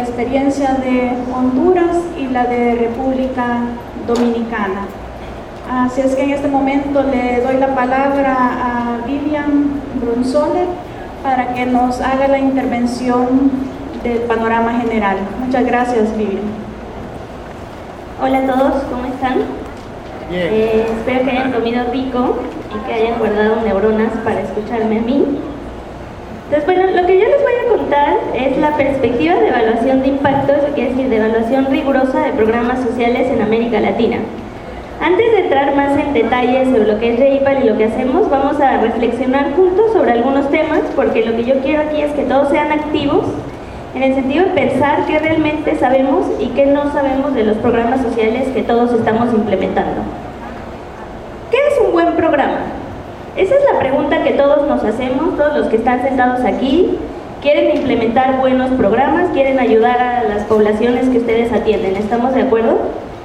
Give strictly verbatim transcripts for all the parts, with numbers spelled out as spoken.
experiencia de Honduras y la de República Dominicana. Así es que en este momento le doy la palabra a Vivian Brunzole para que nos haga la intervención del panorama general. Muchas gracias, Vivian. Hola a todos, ¿cómo están? Bien. Eh, espero que hayan comido rico y que hayan guardado neuronas para escucharme a mí. Entonces, bueno, lo que yo les voy a contar es la perspectiva de evaluación de impacto, eso quiere decir de evaluación rigurosa de programas sociales en América Latina. Antes de entrar más en detalles sobre lo que es REIPAL y lo que hacemos, vamos a reflexionar juntos sobre algunos temas, porque lo que yo quiero aquí es que todos sean activos, en el sentido de pensar qué realmente sabemos y qué no sabemos de los programas sociales que todos estamos implementando. ¿Qué es un buen programa? Esa es la pregunta que todos nos hacemos, todos los que están sentados aquí. Quieren implementar buenos programas, quieren ayudar a las poblaciones que ustedes atienden. ¿Estamos de acuerdo?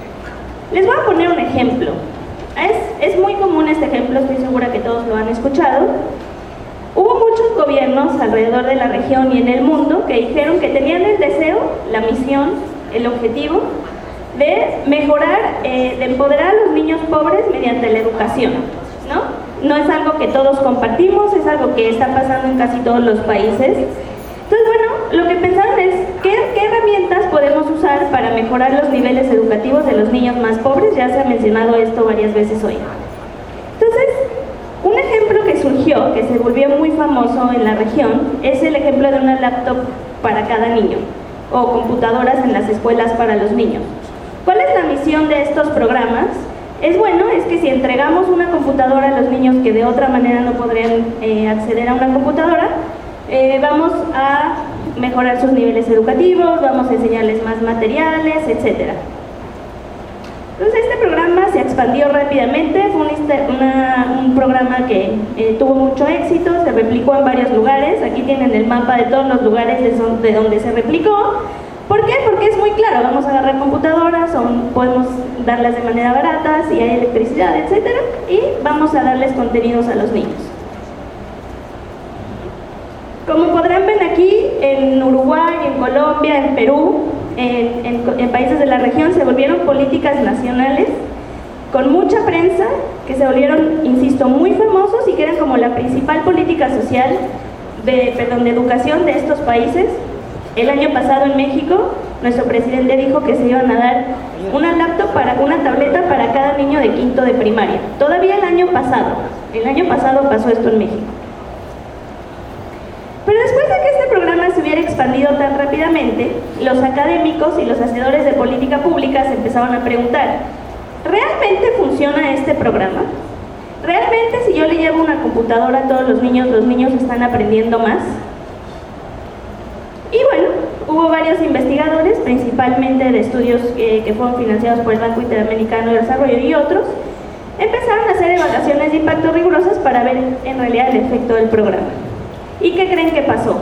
Les voy a poner un ejemplo. Es, es muy común este ejemplo, estoy segura que todos lo han escuchado. Hubo muchos gobiernos alrededor de la región y en el mundo que dijeron que tenían el deseo, la misión, el objetivo de mejorar, eh, de empoderar a los niños pobres mediante la educación, ¿no? No es algo que todos compartimos, es algo que está pasando en casi todos los países. Entonces, bueno, lo que pensaron es, ¿qué, qué herramientas podemos usar para mejorar los niveles educativos de los niños más pobres? Ya se ha mencionado esto varias veces hoy. Entonces, un ejemplo que surgió, que se volvió muy famoso en la región, es el ejemplo de una laptop para cada niño, o computadoras en las escuelas para los niños. ¿Cuál es la misión de estos programas? Es bueno, es que si entregamos una computadora a los niños que de otra manera no podrían eh, acceder a una computadora, eh, vamos a mejorar sus niveles educativos, vamos a enseñarles más materiales, etcétera. Entonces este programa se expandió rápidamente, fue un, una, un programa que eh, tuvo mucho éxito, se replicó en varios lugares. Aquí tienen el mapa de todos los lugares de, son, de donde se replicó. ¿Por qué? Porque es muy claro, vamos a agarrar computadoras, son, podemos darlas de manera barata, si hay electricidad, etcétera, y vamos a darles contenidos a los niños. Como podrán ver aquí, en Uruguay, en Colombia, en Perú, en, en, en países de la región se volvieron políticas nacionales con mucha prensa, que se volvieron, insisto, muy famosos y que eran como la principal política social, de, perdón, de educación de estos países. El año pasado en México, nuestro presidente dijo que se iban a dar una laptop, para, una tableta para cada niño de quinto de primaria. Todavía el año pasado, el año pasado pasó esto en México. Pero después de que este programa se hubiera expandido tan rápidamente, los académicos y los hacedores de política pública se empezaron a preguntar, ¿realmente funciona este programa? ¿Realmente si yo le llevo una computadora a todos los niños, los niños están aprendiendo más? Y bueno, hubo varios investigadores, principalmente de estudios que, que fueron financiados por el Banco Interamericano de Desarrollo y otros, empezaron a hacer evaluaciones de impacto rigurosas para ver en realidad el efecto del programa. ¿Y qué creen que pasó?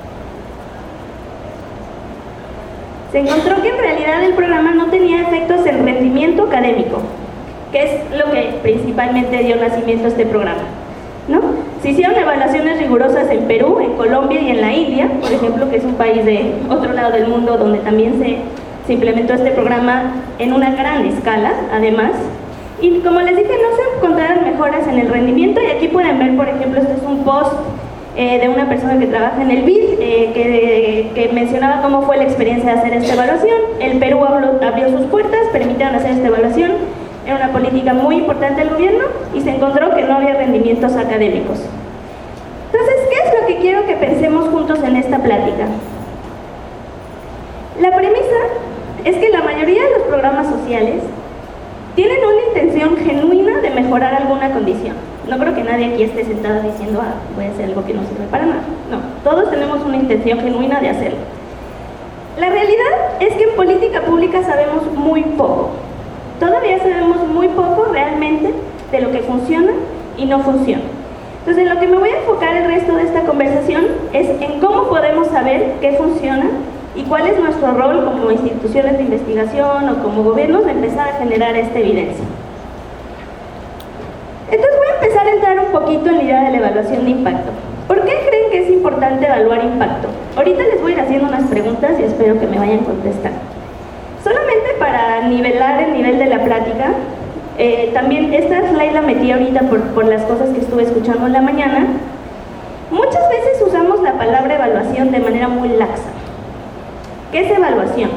Se encontró que en realidad el programa no tenía efectos en rendimiento académico, que es lo que principalmente dio nacimiento a este programa, ¿no? Se hicieron evaluaciones rigurosas en Perú, en Colombia y en la India, por ejemplo, que es un país de otro lado del mundo donde también se, se implementó este programa en una gran escala, además. Y como les dije, no se encontraron mejoras en el rendimiento, y aquí pueden ver, por ejemplo, este es un post eh, de una persona que trabaja en el B I D, eh, que, que mencionaba cómo fue la experiencia de hacer esta evaluación. El Perú abrió, abrió sus puertas, permitieron hacer esta evaluación. Era una política muy importante del gobierno y se encontró que no había rendimientos académicos. Entonces, ¿qué es lo que quiero que pensemos juntos en esta plática? La premisa es que la mayoría de los programas sociales tienen una intención genuina de mejorar alguna condición. No creo que nadie aquí esté sentado diciendo, ah, voy a hacer algo que no sirve para nada. No, todos tenemos una intención genuina de hacerlo. La realidad es que en política pública sabemos muy poco. Todavía sabemos muy poco realmente de lo que funciona y no funciona. Entonces, en lo que me voy a enfocar el resto de esta conversación es en cómo podemos saber qué funciona y cuál es nuestro rol como instituciones de investigación o como gobiernos de empezar a generar esta evidencia. Entonces voy a empezar a entrar un poquito en la idea de la evaluación de impacto. ¿Por qué creen que es importante importante evaluar impacto? Ahorita les voy a ir haciendo unas preguntas y espero que me vayan contestando. Solamente para nivelar el nivel de la plática, eh, también esta slide la metí ahorita por, por las cosas que estuve escuchando en la mañana. Muchas veces usamos la palabra evaluación de manera muy laxa. ¿Qué es evaluación?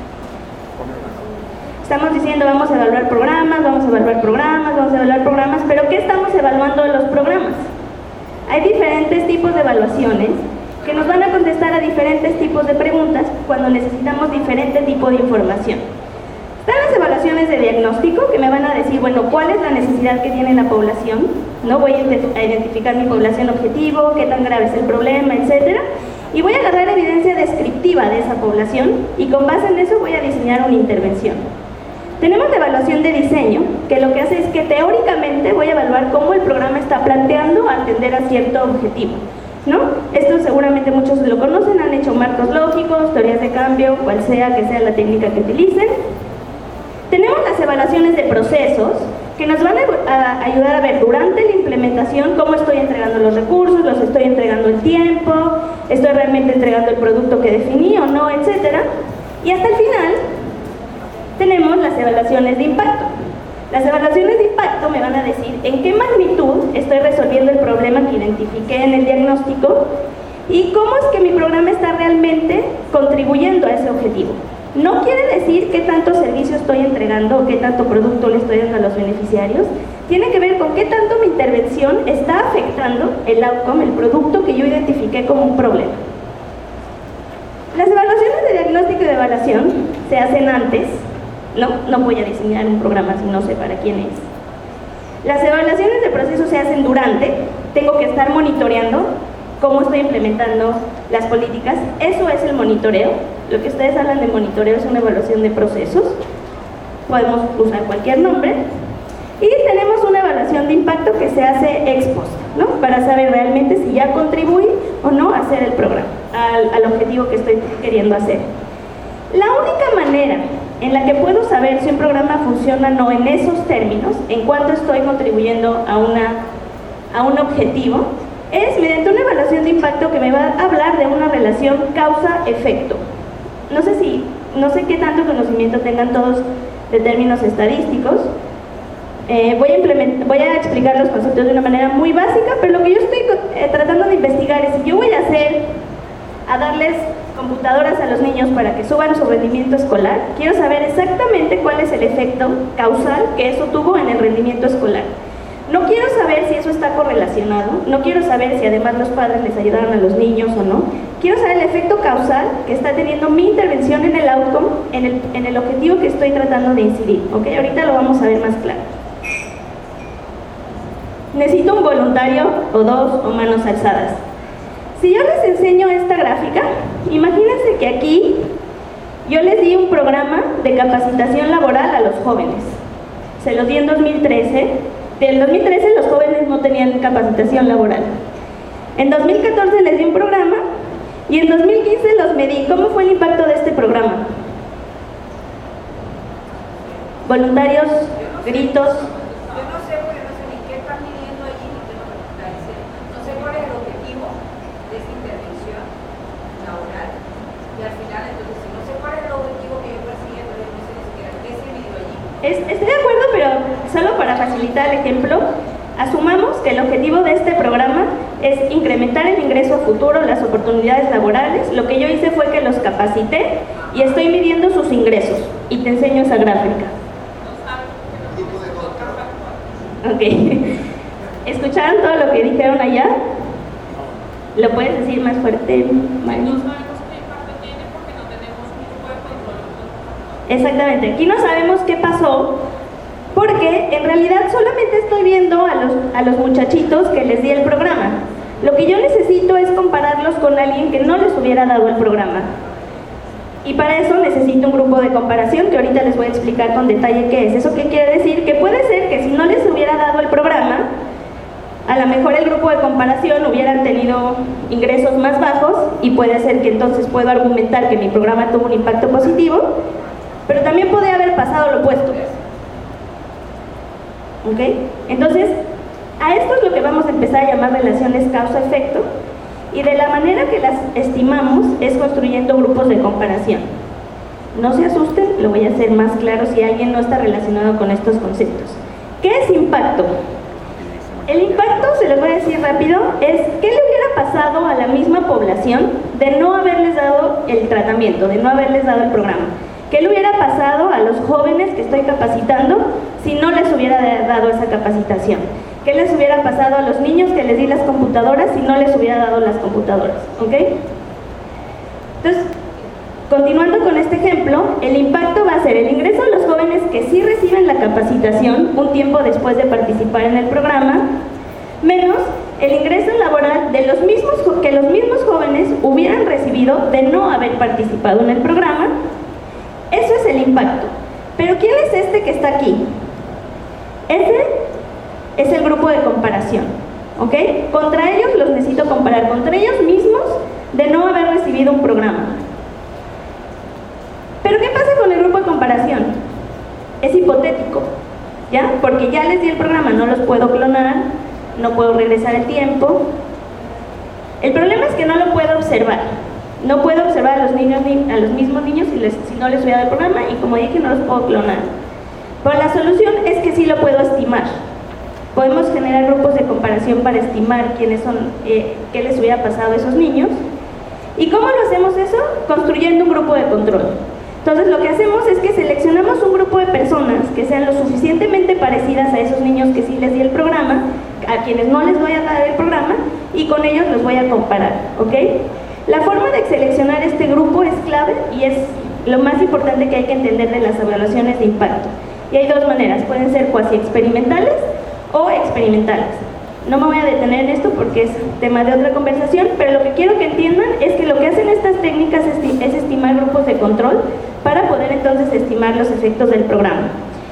Estamos diciendo vamos a evaluar programas, vamos a evaluar programas, vamos a evaluar programas, pero ¿qué estamos evaluando de los programas? Hay diferentes tipos de evaluaciones que nos van a contestar a diferentes tipos de preguntas cuando necesitamos diferente tipo de información. Están las evaluaciones de diagnóstico que me van a decir, bueno, ¿cuál es la necesidad que tiene la población? ¿No? Voy a identificar mi población objetivo, qué tan grave es el problema, etcétera. Y voy a agarrar evidencia descriptiva de esa población y con base en eso voy a diseñar una intervención. Tenemos la evaluación de diseño, que lo que hace es que teóricamente voy a evaluar cómo el programa está planteando atender a cierto objetivo, ¿no? Esto seguramente muchos lo conocen, han hecho marcos lógicos, teorías de cambio, cual sea que sea la técnica que utilicen. Tenemos las evaluaciones de procesos, que nos van a ayudar a ver durante la implementación cómo estoy entregando los recursos, los estoy entregando el tiempo, estoy realmente entregando el producto que definí o no, etcétera. Y hasta el final tenemos las evaluaciones de impacto. Las evaluaciones de impacto me van a decir en qué magnitud estoy resolviendo el problema que identifiqué en el diagnóstico y cómo es que mi programa está realmente contribuyendo a ese objetivo. No quiere decir qué tanto servicio estoy entregando o qué tanto producto le estoy dando a los beneficiarios. Tiene que ver con qué tanto mi intervención está afectando el outcome, el producto que yo identifiqué como un problema. Las evaluaciones de diagnóstico y de evaluación se hacen antes. No, no voy a diseñar un programa si no sé para quién es. Las evaluaciones de proceso se hacen durante. Tengo que estar monitoreando cómo estoy implementando las políticas. Eso es el monitoreo. Lo que ustedes hablan de monitoreo es una evaluación de procesos. Podemos usar cualquier nombre. Y tenemos una evaluación de impacto que se hace ex post, ¿no? Para saber realmente si ya contribuye o no a hacer el programa, al, al objetivo que estoy queriendo hacer. La única manera en la que puedo saber si un programa funciona o no en esos términos, en cuanto estoy contribuyendo a, una, a un objetivo, es mediante una evaluación de impacto que me va a hablar de una relación causa-efecto. No sé si, no sé qué tanto conocimiento tengan todos de términos estadísticos. Eh, voy, a implementar, voy a explicar los conceptos de una manera muy básica, pero lo que yo estoy eh, tratando de investigar es si yo voy a hacer, a darles computadoras a los niños para que suban su rendimiento escolar, quiero saber exactamente cuál es el efecto causal que eso tuvo en el rendimiento escolar. No quiero saber si eso está correlacionado, no quiero saber si además los padres les ayudaron a los niños o no. Quiero saber el efecto causal que está teniendo mi intervención en el outcome, en el, en el objetivo que estoy tratando de incidir. ¿Ok? Ahorita lo vamos a ver más claro. Necesito un voluntario o dos o manos alzadas. Si yo les enseño esta gráfica, imagínense que aquí yo les di un programa de capacitación laboral a los jóvenes. Se los di en dos mil trece. Del dos mil trece los jóvenes no tenían capacitación laboral. En dos mil catorce les di un programa y en dos mil quince los medí. ¿Cómo fue el impacto de este programa? Voluntarios, gritos. Yo no sé, porque no sé ni qué están midiendo allí, ni qué nos está diciendo. No sé cuál es el objetivo de esta intervención laboral. Y al final, entonces, si no sé cuál es el objetivo que yo persigue, entonces no sé ni siquiera qué se midió allí. Es, estoy de acuerdo, pero solo para facilitar el ejemplo, asumamos que el objetivo de este programa es incrementar el ingreso a futuro, las oportunidades laborales. Lo que yo hice fue que los capacité y estoy midiendo sus ingresos. Y te enseño esa gráfica. Ok. ¿Escucharon todo lo que dijeron allá? ¿Lo puedes decir más fuerte, Mari? Exactamente. Aquí no sabemos qué pasó porque en realidad solamente estoy viendo a los, a los muchachitos que les di el programa. Lo que yo necesito es compararlos con alguien que no les hubiera dado el programa. Y para eso necesito un grupo de comparación que ahorita les voy a explicar con detalle qué es. ¿Eso qué quiere decir? Que puede ser que si no les hubiera dado el programa, a lo mejor el grupo de comparación hubieran tenido ingresos más bajos y puede ser que entonces puedo argumentar que mi programa tuvo un impacto positivo, pero también puede haber pasado lo opuesto. ¿Ok? Entonces, a esto es lo que vamos a empezar a llamar relaciones causa-efecto. Y de la manera que las estimamos es construyendo grupos de comparación. No se asusten, lo voy a hacer más claro si alguien no está relacionado con estos conceptos. ¿Qué es impacto? El impacto, se los voy a decir rápido, es ¿qué le hubiera pasado a la misma población de no haberles dado el tratamiento, de no haberles dado el programa? ¿Qué le hubiera pasado a los jóvenes que estoy capacitando si no les hubiera dado esa capacitación? ¿Qué les hubiera pasado a los niños que les di las computadoras si no les hubiera dado las computadoras? ¿Ok? Entonces, continuando con este ejemplo, el impacto va a ser el ingreso de los jóvenes que sí reciben la capacitación un tiempo después de participar en el programa, menos el ingreso laboral de los mismos, que los mismos jóvenes hubieran recibido de no haber participado en el programa. Eso es el impacto. Pero ¿quién es este que está aquí? Ese es el grupo de comparación, ¿ok? Contra ellos los necesito comparar, contra ellos mismos de no haber recibido un programa. Pero ¿qué pasa con el grupo de comparación? Es hipotético, ¿ya? Porque ya les di el programa, no los puedo clonar, no puedo regresar el tiempo. El problema es que no lo puedo observar. No puedo observar a los niños, a los mismos niños si, les, si no les hubiera dado el programa, y como dije, no los puedo clonar. Pero la solución es que sí lo puedo estimar. Podemos generar grupos de comparación para estimar quiénes son, eh, qué les hubiera pasado a esos niños. ¿Y cómo lo hacemos eso? Construyendo un grupo de control. Entonces lo que hacemos es que seleccionamos un grupo de personas que sean lo suficientemente parecidas a esos niños que sí les di el programa, a quienes no les voy a dar el programa, y con ellos los voy a comparar, ¿ok? La forma de seleccionar este grupo es clave y es lo más importante que hay que entender de las evaluaciones de impacto. Y hay dos maneras, pueden ser cuasi experimentales o experimentales. No me voy a detener en esto porque es tema de otra conversación, pero lo que quiero que entiendan es que lo que hacen estas técnicas es, es estimar grupos de control para poder entonces estimar los efectos del programa.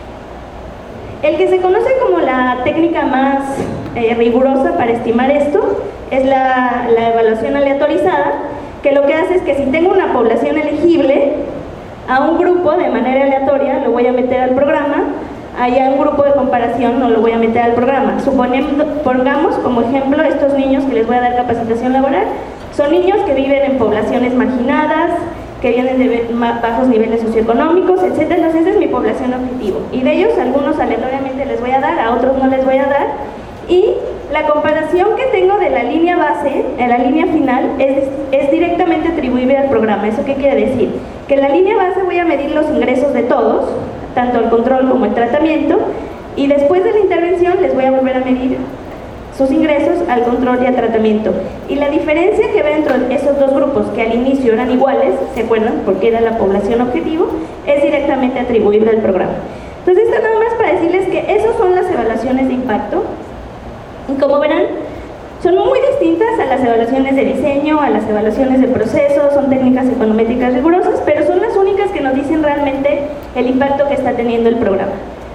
El que se conoce como la técnica más eh, rigurosa para estimar esto es la, la evaluación aleatorizada, que lo que hace es que si tengo una población elegible, a un grupo de manera aleatoria lo voy a meter al programa, allá un grupo de comparación no lo voy a meter al programa. Suponiendo, pongamos como ejemplo estos niños que les voy a dar capacitación laboral, son niños que viven en poblaciones marginadas, que vienen de bajos niveles socioeconómicos, etcétera. Entonces esa es mi población objetivo. Y de ellos algunos aleatoriamente les voy a dar, a otros no les voy a dar. Y la comparación que tengo de la línea base a la línea final es, es directamente atribuible al programa. ¿Eso qué quiere decir? Que en la línea base voy a medir los ingresos de todos, tanto el control como el tratamiento, y después de la intervención les voy a volver a medir sus ingresos al control y al tratamiento. Y la diferencia que veo entre esos dos grupos, que al inicio eran iguales, ¿se acuerdan? Porque era la población objetivo, es directamente atribuible al programa. Entonces, esto nada más para decirles que esas son las evaluaciones de impacto. Y como verán, son muy distintas a las evaluaciones de diseño, a las evaluaciones de procesos, son técnicas econométricas rigurosas, pero son las únicas que nos dicen realmente el impacto que está teniendo el programa.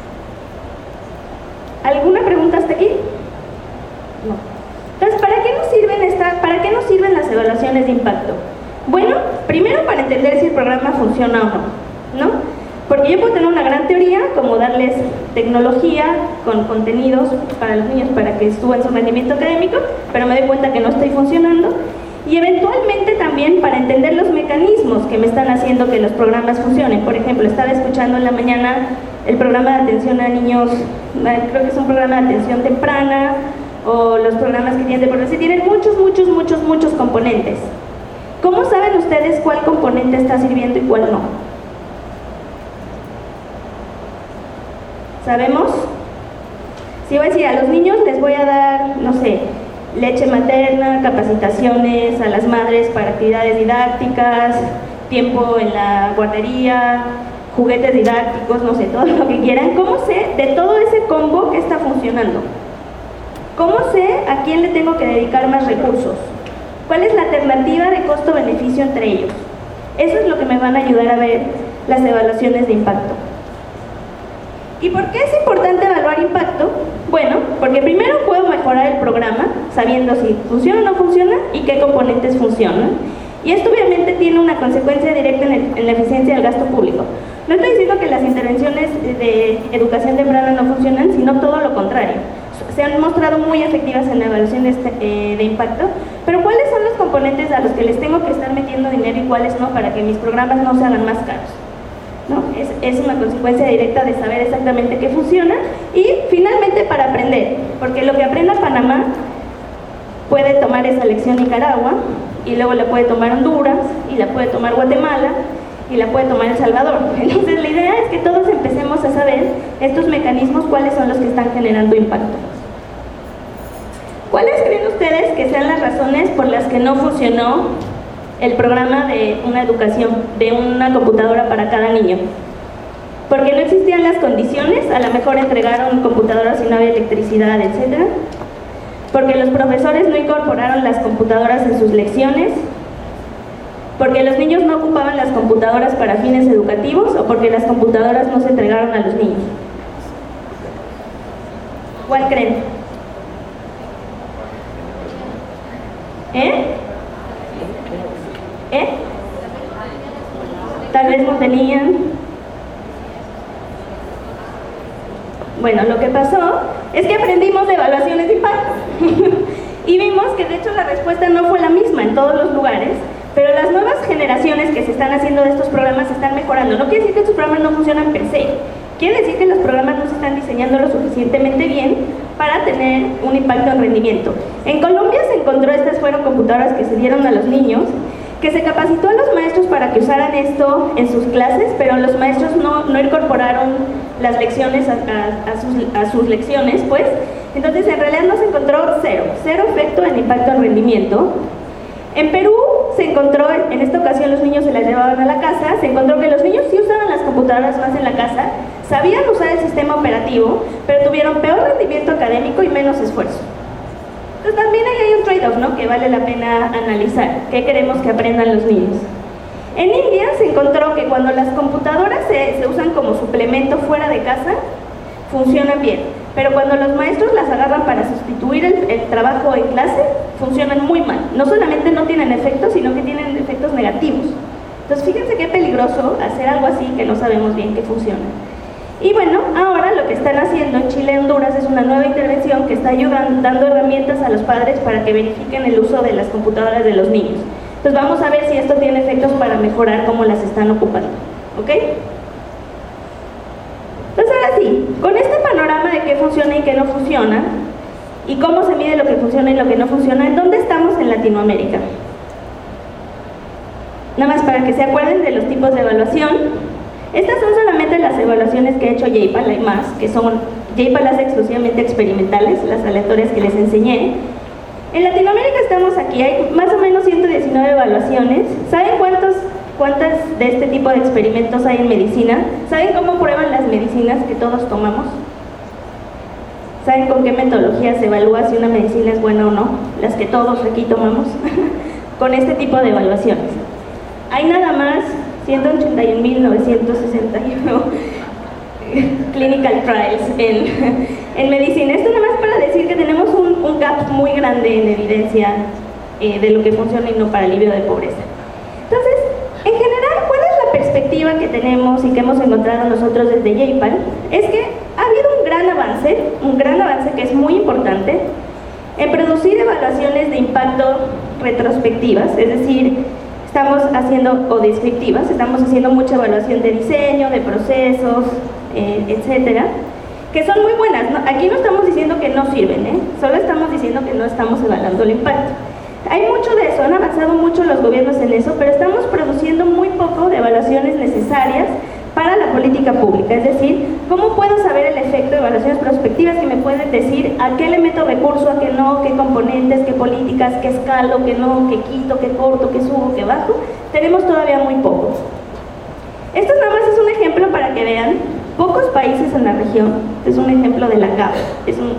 ¿Alguna pregunta hasta aquí? No. Entonces, ¿para qué nos sirven esta, para qué nos sirven las evaluaciones de impacto? Bueno, primero para entender si el programa funciona o no, ¿no? Porque yo puedo tener una gran teoría, como darles tecnología con contenidos para los niños para que suban su rendimiento académico, pero me doy cuenta que no estoy funcionando. Y eventualmente también para entender los mecanismos que me están haciendo que los programas funcionen. Por ejemplo, estaba escuchando en la mañana el programa de atención a niños, creo que es un programa de atención temprana, o los programas que tienen de progreso, tienen muchos, muchos, muchos, muchos componentes. ¿Cómo saben ustedes cuál componente está sirviendo y cuál no? ¿Sabemos? Si voy a decir, a los niños les voy a dar, no sé, leche materna, capacitaciones a las madres para actividades didácticas, tiempo en la guardería, juguetes didácticos, no sé, todo lo que quieran. ¿Cómo sé de todo ese combo que está funcionando? ¿Cómo sé a quién le tengo que dedicar más recursos? ¿Cuál es la alternativa de costo-beneficio entre ellos? Eso es lo que me van a ayudar a ver las evaluaciones de impacto. ¿Y por qué es importante evaluar impacto? Bueno, porque primero puedo mejorar el programa sabiendo si funciona o no funciona y qué componentes funcionan. Y esto obviamente tiene una consecuencia directa en, el, en la eficiencia del gasto público. No estoy diciendo que las intervenciones de educación temprana no funcionan, sino todo lo contrario. se han mostrado muy efectivas en la evaluación de, este, eh, de impacto, pero ¿cuáles son los componentes a los que les tengo que estar metiendo dinero y cuáles no para que mis programas no se hagan más caros? ¿No? Es, es una consecuencia directa de saber exactamente qué funciona y finalmente para aprender, porque lo que aprenda Panamá puede tomar esa lección Nicaragua y luego la puede tomar Honduras y la puede tomar Guatemala y la puede tomar El Salvador. Entonces la idea es que todos empecemos a saber estos mecanismos, cuáles son los que están generando impacto. ¿Cuáles creen ustedes que sean las razones por las que no funcionó el programa de una educación, de una computadora para cada niño? Porque no existían las condiciones, a lo mejor entregaron computadoras y no había electricidad, etcétera. Porque los profesores no incorporaron las computadoras en sus lecciones, porque los niños no ocupaban las computadoras para fines educativos o porque las computadoras no se entregaron a los niños. ¿Cuál creen? ¿Eh? ¿Eh? Tal vez no tenían. Bueno, lo que pasó es que aprendimos de evaluaciones de impacto y vimos que de hecho la respuesta no fue la misma en todos los lugares, pero las nuevas generaciones que se están haciendo de estos programas están mejorando. No quiere decir que estos programas no funcionan per se, quiere decir que los programas no se están diseñando lo suficientemente bien para tener un impacto en rendimiento. En Colombia se encontró, estas fueron computadoras que se dieron a los niños, que se capacitó a los maestros para que usaran esto en sus clases, pero los maestros no, no incorporaron las lecciones a, a, a, sus, a sus lecciones, pues. Entonces, en realidad no se encontró cero, cero efecto en impacto en rendimiento. En Perú se encontró, en esta ocasión los niños se las llevaban a la casa, se encontró que los niños sí usaban las computadoras más en la casa, sabían usar el sistema operativo, pero tuvieron peor rendimiento académico y menos esfuerzo. Entonces también ahí hay un trade-off, ¿no?, que vale la pena analizar. ¿Qué queremos que aprendan los niños? En India se encontró que cuando las computadoras se, se usan como suplemento fuera de casa, funcionan bien. Pero cuando los maestros las agarran para sustituir el, el trabajo en clase, funcionan muy mal. No solamente no tienen efectos, sino que tienen efectos negativos. Entonces fíjense qué peligroso hacer algo así que no sabemos bien que funciona. Y bueno, ahora lo que están haciendo en Chile y Honduras es una nueva intervención que está ayudando, dando herramientas a los padres para que verifiquen el uso de las computadoras de los niños. Entonces vamos a ver si esto tiene efectos para mejorar cómo las están ocupando. ¿Ok? Entonces ahora sí, con este panorama de qué funciona y qué no funciona, y cómo se mide lo que funciona y lo que no funciona, ¿en dónde estamos en Latinoamérica? Nada más para que se acuerden de los tipos de evaluación. Estas son solamente las evaluaciones que ha hecho J P A L, hay más, que son, J P A L hace exclusivamente experimentales, las aleatorias que les enseñé. En Latinoamérica estamos aquí, hay más o menos ciento diecinueve evaluaciones. ¿Saben cuántos, cuántas de este tipo de experimentos hay en medicina? ¿Saben cómo prueban las medicinas que todos tomamos? ¿Saben con qué metodología se evalúa si una medicina es buena o no? Las que todos aquí tomamos, con este tipo de evaluaciones. Hay nada más ciento ochenta y un mil novecientos sesenta y uno clinical trials en, en medicina. Esto nada más para decir que tenemos un, un gap muy grande en evidencia eh, de lo que funciona y no para alivio de pobreza. Entonces, en general, ¿cuál es la perspectiva que tenemos y que hemos encontrado nosotros desde J P A L? Es que ha habido un gran avance, un gran avance que es muy importante en producir evaluaciones de impacto retrospectivas, es decir, estamos haciendo, o descriptivas, estamos haciendo mucha evaluación de diseño, de procesos, eh, etcétera, que son muy buenas, ¿no? Aquí no estamos diciendo que no sirven, ¿eh? Solo estamos diciendo que no estamos evaluando el impacto. Hay mucho de eso, han avanzado mucho los gobiernos en eso, pero estamos produciendo muy poco de evaluaciones necesarias para la política pública, es decir, ¿cómo puedo saber el efecto de evaluaciones prospectivas que me pueden decir a qué le meto recurso, a qué no, qué componentes, qué políticas, qué escalo, qué no, qué quito, qué corto, qué subo, qué bajo? Tenemos todavía muy poco. Esto nada más es un ejemplo para que vean, pocos países en la región, es un ejemplo de la C A F, es un,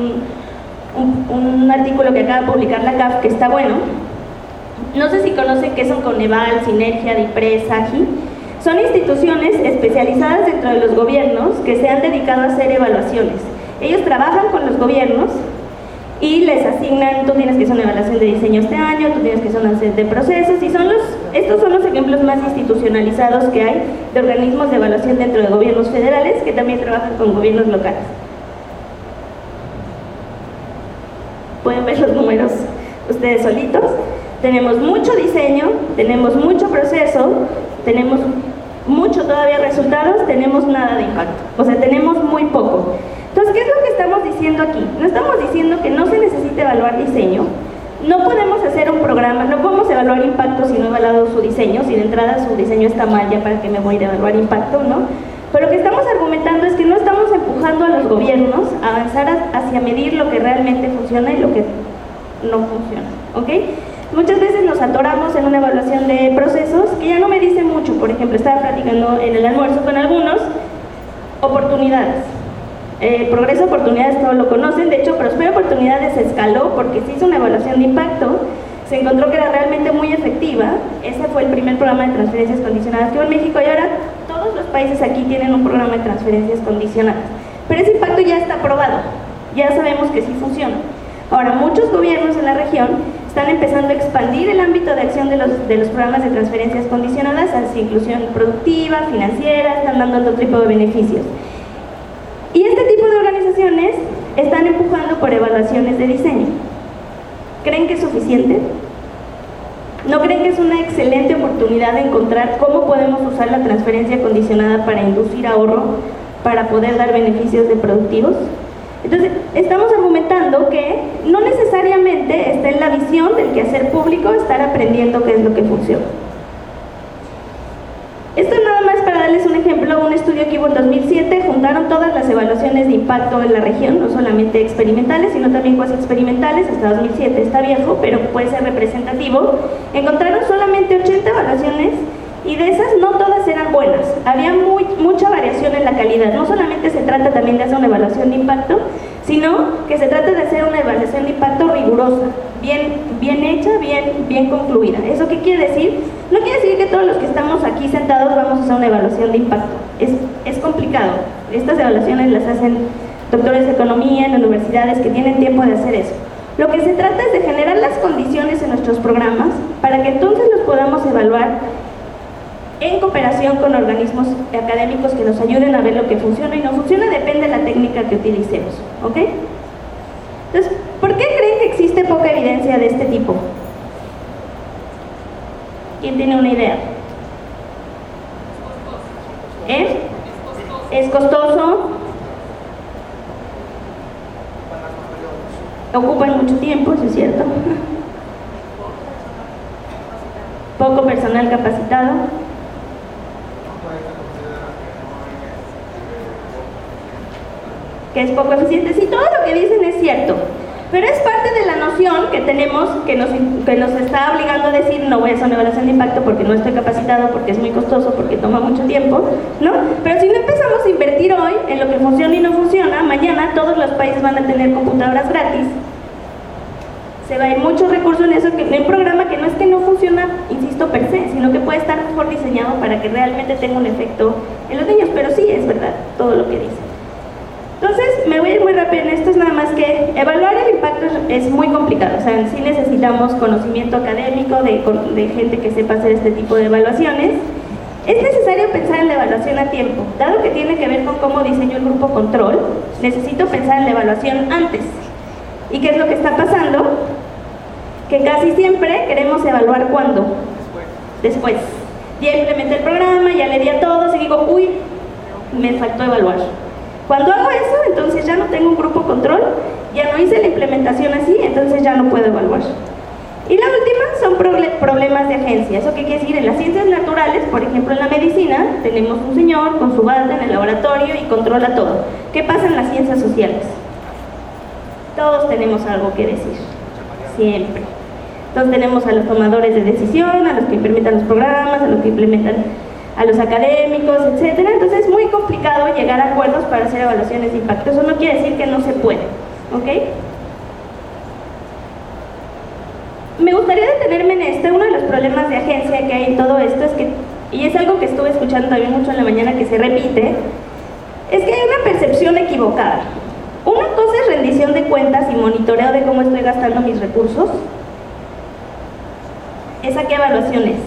un, un, un artículo que acaba de publicar la C A F que está bueno. No sé si conocen qué son Coneval, Sinergia, DIPRES, SAGI. Son instituciones especializadas dentro de los gobiernos que se han dedicado a hacer evaluaciones. Ellos trabajan con los gobiernos y les asignan, tú tienes que hacer una evaluación de diseño este año, tú tienes que hacer una serie de procesos, y son los, estos son los ejemplos más institucionalizados que hay de organismos de evaluación dentro de gobiernos federales que también trabajan con gobiernos locales. pueden ver los números ustedes solitos. Tenemos mucho diseño, tenemos mucho proceso, tenemos mucho todavía resultados, tenemos nada de impacto, o sea, tenemos muy poco. Entonces, ¿qué es lo que estamos diciendo aquí? No estamos diciendo que no se necesite evaluar diseño, no podemos hacer un programa, no podemos evaluar impacto si no he evaluado su diseño, si de entrada su diseño está mal, ya para qué me voy a evaluar impacto, ¿no? Pero lo que estamos argumentando es que no estamos empujando a los gobiernos a avanzar hacia medir lo que realmente funciona y lo que no funciona, ¿ok? Muchas veces nos atoramos en una evaluación de procesos que ya no me dicen mucho. Por ejemplo, estaba platicando en el almuerzo con algunos, oportunidades. Eh, progreso oportunidades todos lo conocen, de hecho Prospera Oportunidades se escaló porque se hizo una evaluación de impacto, se encontró que era realmente muy efectiva, ese fue el primer programa de transferencias condicionadas que hubo en México y ahora todos los países aquí tienen un programa de transferencias condicionadas, pero ese impacto ya está probado, ya sabemos que sí funciona. Ahora, muchos gobiernos en la región están empezando a expandir el ámbito de acción de los, de los programas de transferencias condicionadas hacia inclusión productiva, financiera, están dando otro tipo de beneficios. Y este tipo de organizaciones están empujando por evaluaciones de diseño. ¿Creen que es suficiente? ¿No creen que es una excelente oportunidad de encontrar cómo podemos usar la transferencia condicionada para inducir ahorro, para poder dar beneficios de productivos? Entonces, estamos argumentando que no necesariamente está en la visión del quehacer público estar aprendiendo qué es lo que funciona. Esto nada más para darles un ejemplo, un estudio que hubo en dos mil siete, juntaron todas las evaluaciones de impacto en la región, no solamente experimentales, sino también cuasi experimentales, hasta dos mil siete, está viejo, pero puede ser representativo. Encontraron solamente ochenta evaluaciones y de esas no todas eran buenas, había muy, mucha variación en la calidad. No solamente se trata también de hacer una evaluación de impacto, sino que se trata de hacer una evaluación de impacto rigurosa, bien, bien hecha, bien, bien concluida. ¿Eso qué quiere decir? No quiere decir que todos los que estamos aquí sentados vamos a hacer una evaluación de impacto, es, es complicado. Estas evaluaciones las hacen doctores de economía en universidades que tienen tiempo de hacer eso. Lo que se trata es de generar las condiciones en nuestros programas para que entonces los podamos evaluar en cooperación con organismos académicos que nos ayuden a ver lo que funciona y no funciona, depende de la técnica que utilicemos, ¿ok? Entonces, ¿por qué creen que existe poca evidencia de este tipo? ¿Quién tiene una idea? ¿Eh? Es costoso. Ocupan mucho tiempo, eso es cierto. Poco personal capacitado. Que es poco eficiente. Sí, todo lo que dicen es cierto, pero es parte de la noción que tenemos que nos, que nos está obligando a decir no voy a hacer una evaluación de impacto porque no estoy capacitado, porque es muy costoso, porque toma mucho tiempo, ¿no? Pero si no empezamos a invertir hoy en lo que funciona y no funciona, mañana todos los países van a tener computadoras gratis, se va a ir mucho recurso en eso, que, en un programa que no es que no funciona, insisto, per se, sino que puede estar mejor diseñado para que realmente tenga un efecto en los niños, pero sí es verdad todo lo que dice. Entonces, me voy a ir muy rápido en esto, es nada más que evaluar el impacto es, es muy complicado, o sea, sí necesitamos conocimiento académico de, de gente que sepa hacer este tipo de evaluaciones. Es necesario pensar en la evaluación a tiempo, dado que tiene que ver con cómo diseño el grupo control, necesito pensar en la evaluación antes. ¿Y qué es lo que está pasando? Que casi siempre queremos evaluar ¿cuándo? Después. Ya implementé el programa, ya le di a todos y digo, uy, me faltó evaluar. Cuando hago eso, entonces ya no tengo un grupo control, ya no hice la implementación así, entonces ya no puedo evaluar. Y la última son problemas de agencia. ¿Eso qué quiere decir? En las ciencias naturales, por ejemplo en la medicina, tenemos un señor con su bata en el laboratorio y controla todo. ¿Qué pasa en las ciencias sociales? Todos tenemos algo que decir, siempre. Entonces tenemos a los tomadores de decisión, a los que implementan los programas, a los que implementan a los académicos, etcétera. Entonces es muy complicado llegar a acuerdos para hacer evaluaciones de impacto. Eso no quiere decir que no se puede, ¿ok? Me gustaría detenerme en este. Uno de los problemas de agencia que hay en todo esto es que, y es algo que estuve escuchando también mucho en la mañana que se repite, es que hay una percepción equivocada. Una cosa es rendición de cuentas y monitoreo de cómo estoy gastando mis recursos. ¿Esa qué evaluación es?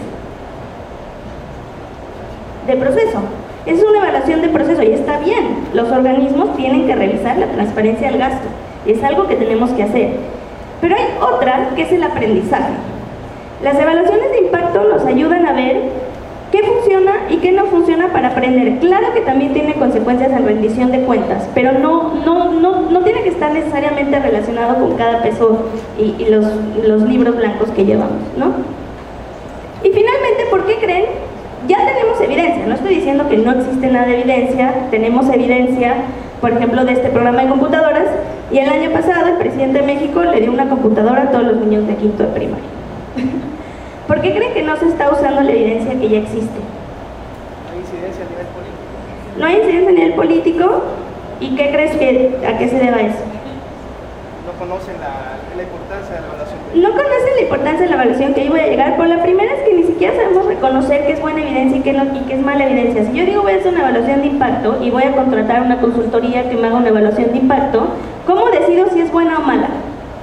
De proceso. Es una evaluación de proceso y está bien. Los organismos tienen que revisar la transparencia del gasto. Es algo que tenemos que hacer. Pero hay otra que es el aprendizaje. Las evaluaciones de impacto nos ayudan a ver qué funciona y qué no funciona para aprender. Claro que también tiene consecuencias en rendición de cuentas, pero no, no, no, no tiene que estar necesariamente relacionado con cada peso y, y los, los libros blancos que llevamos, ¿no? Y finalmente, ¿por qué creen? Ya tenemos evidencia, no estoy diciendo que no existe nada de evidencia, tenemos evidencia, por ejemplo, de este programa de computadoras, y el año pasado el presidente de México le dio una computadora a todos los niños de quinto de primaria. ¿Por qué creen que no se está usando la evidencia que ya existe? ¿No hay incidencia a nivel político? No hay incidencia a nivel político, ¿y qué crees que, a qué se deba eso? No conocen la, la importancia de la evaluación. No conocen la importancia de la evaluación, que ahí voy a llegar, pero la primera es que ni siquiera sabemos reconocer qué es buena evidencia y qué, no, y qué es mala evidencia. Si yo digo voy a hacer una evaluación de impacto y voy a contratar una consultoría que me haga una evaluación de impacto, ¿cómo decido si es buena o mala?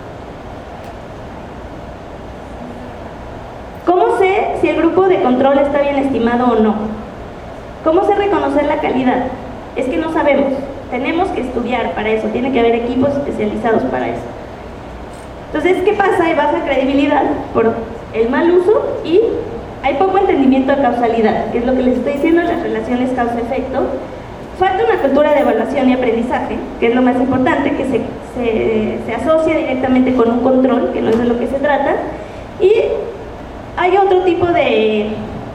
¿Cómo sé si el grupo de control está bien estimado o no? ¿Cómo sé reconocer la calidad? Es que no sabemos, tenemos que estudiar para eso, tiene que haber equipos especializados para eso. Entonces, ¿qué pasa? Hay baja credibilidad por el mal uso y hay poco entendimiento de causalidad, que es lo que les estoy diciendo, las relaciones causa-efecto. Falta una cultura de evaluación y aprendizaje, que es lo más importante, que se, se, se asocia directamente con un control, que no es de lo que se trata, y hay otro tipo de,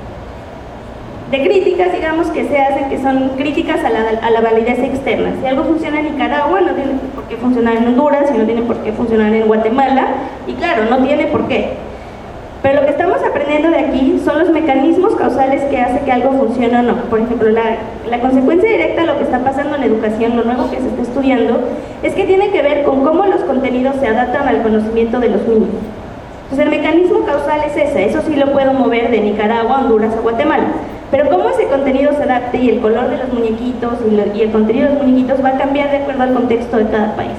de críticas, digamos, que se hacen, que son críticas a la, a la validez externa. Si algo funciona en Nicaragua, no tiene por qué funcionar en Honduras, y no tiene por qué funcionar en Guatemala, y claro, no tiene por qué. Pero lo que estamos aprendiendo de aquí son los mecanismos causales que hacen que algo funcione o no. Por ejemplo, la, la consecuencia directa de lo que está pasando en educación, lo nuevo que se está estudiando, es que tiene que ver con cómo los contenidos se adaptan al conocimiento de los niños. Entonces, el mecanismo causal es ese, eso sí lo puedo mover de Nicaragua, Honduras a Guatemala. Pero cómo ese contenido se adapte y el color de los muñequitos y, lo, y el contenido de los muñequitos va a cambiar de acuerdo al contexto de cada país.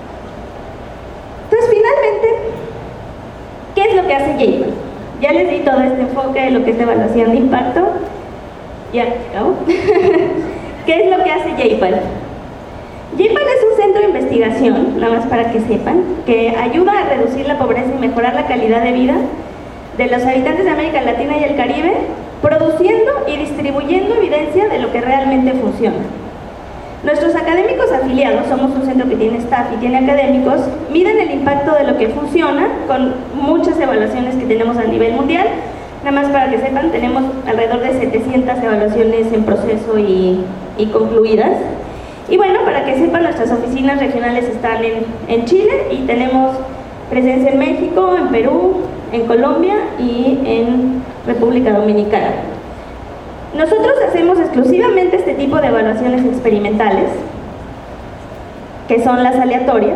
Entonces, finalmente, ¿qué es lo que hace J P A L? Ya les di todo este enfoque de lo que es la evaluación de impacto. Ya, acabo. ¿Qué es lo que hace J P A L? J P A L es un centro de investigación, nada más para que sepan, que ayuda a reducir la pobreza y mejorar la calidad de vida de los habitantes de América Latina y el Caribe, produciendo y distribuyendo evidencia de lo que realmente funciona. Nuestros académicos afiliados, somos un centro que tiene staff y tiene académicos, miden el impacto de lo que funciona con muchas evaluaciones que tenemos a nivel mundial. Nada más para que sepan, tenemos alrededor de setecientas evaluaciones en proceso y, y concluidas. Y bueno, para que sepan, nuestras oficinas regionales están en, en Chile y tenemos presencia en México, en Perú, en Colombia y en República Dominicana. Nosotros hacemos exclusivamente este tipo de evaluaciones experimentales, que son las aleatorias,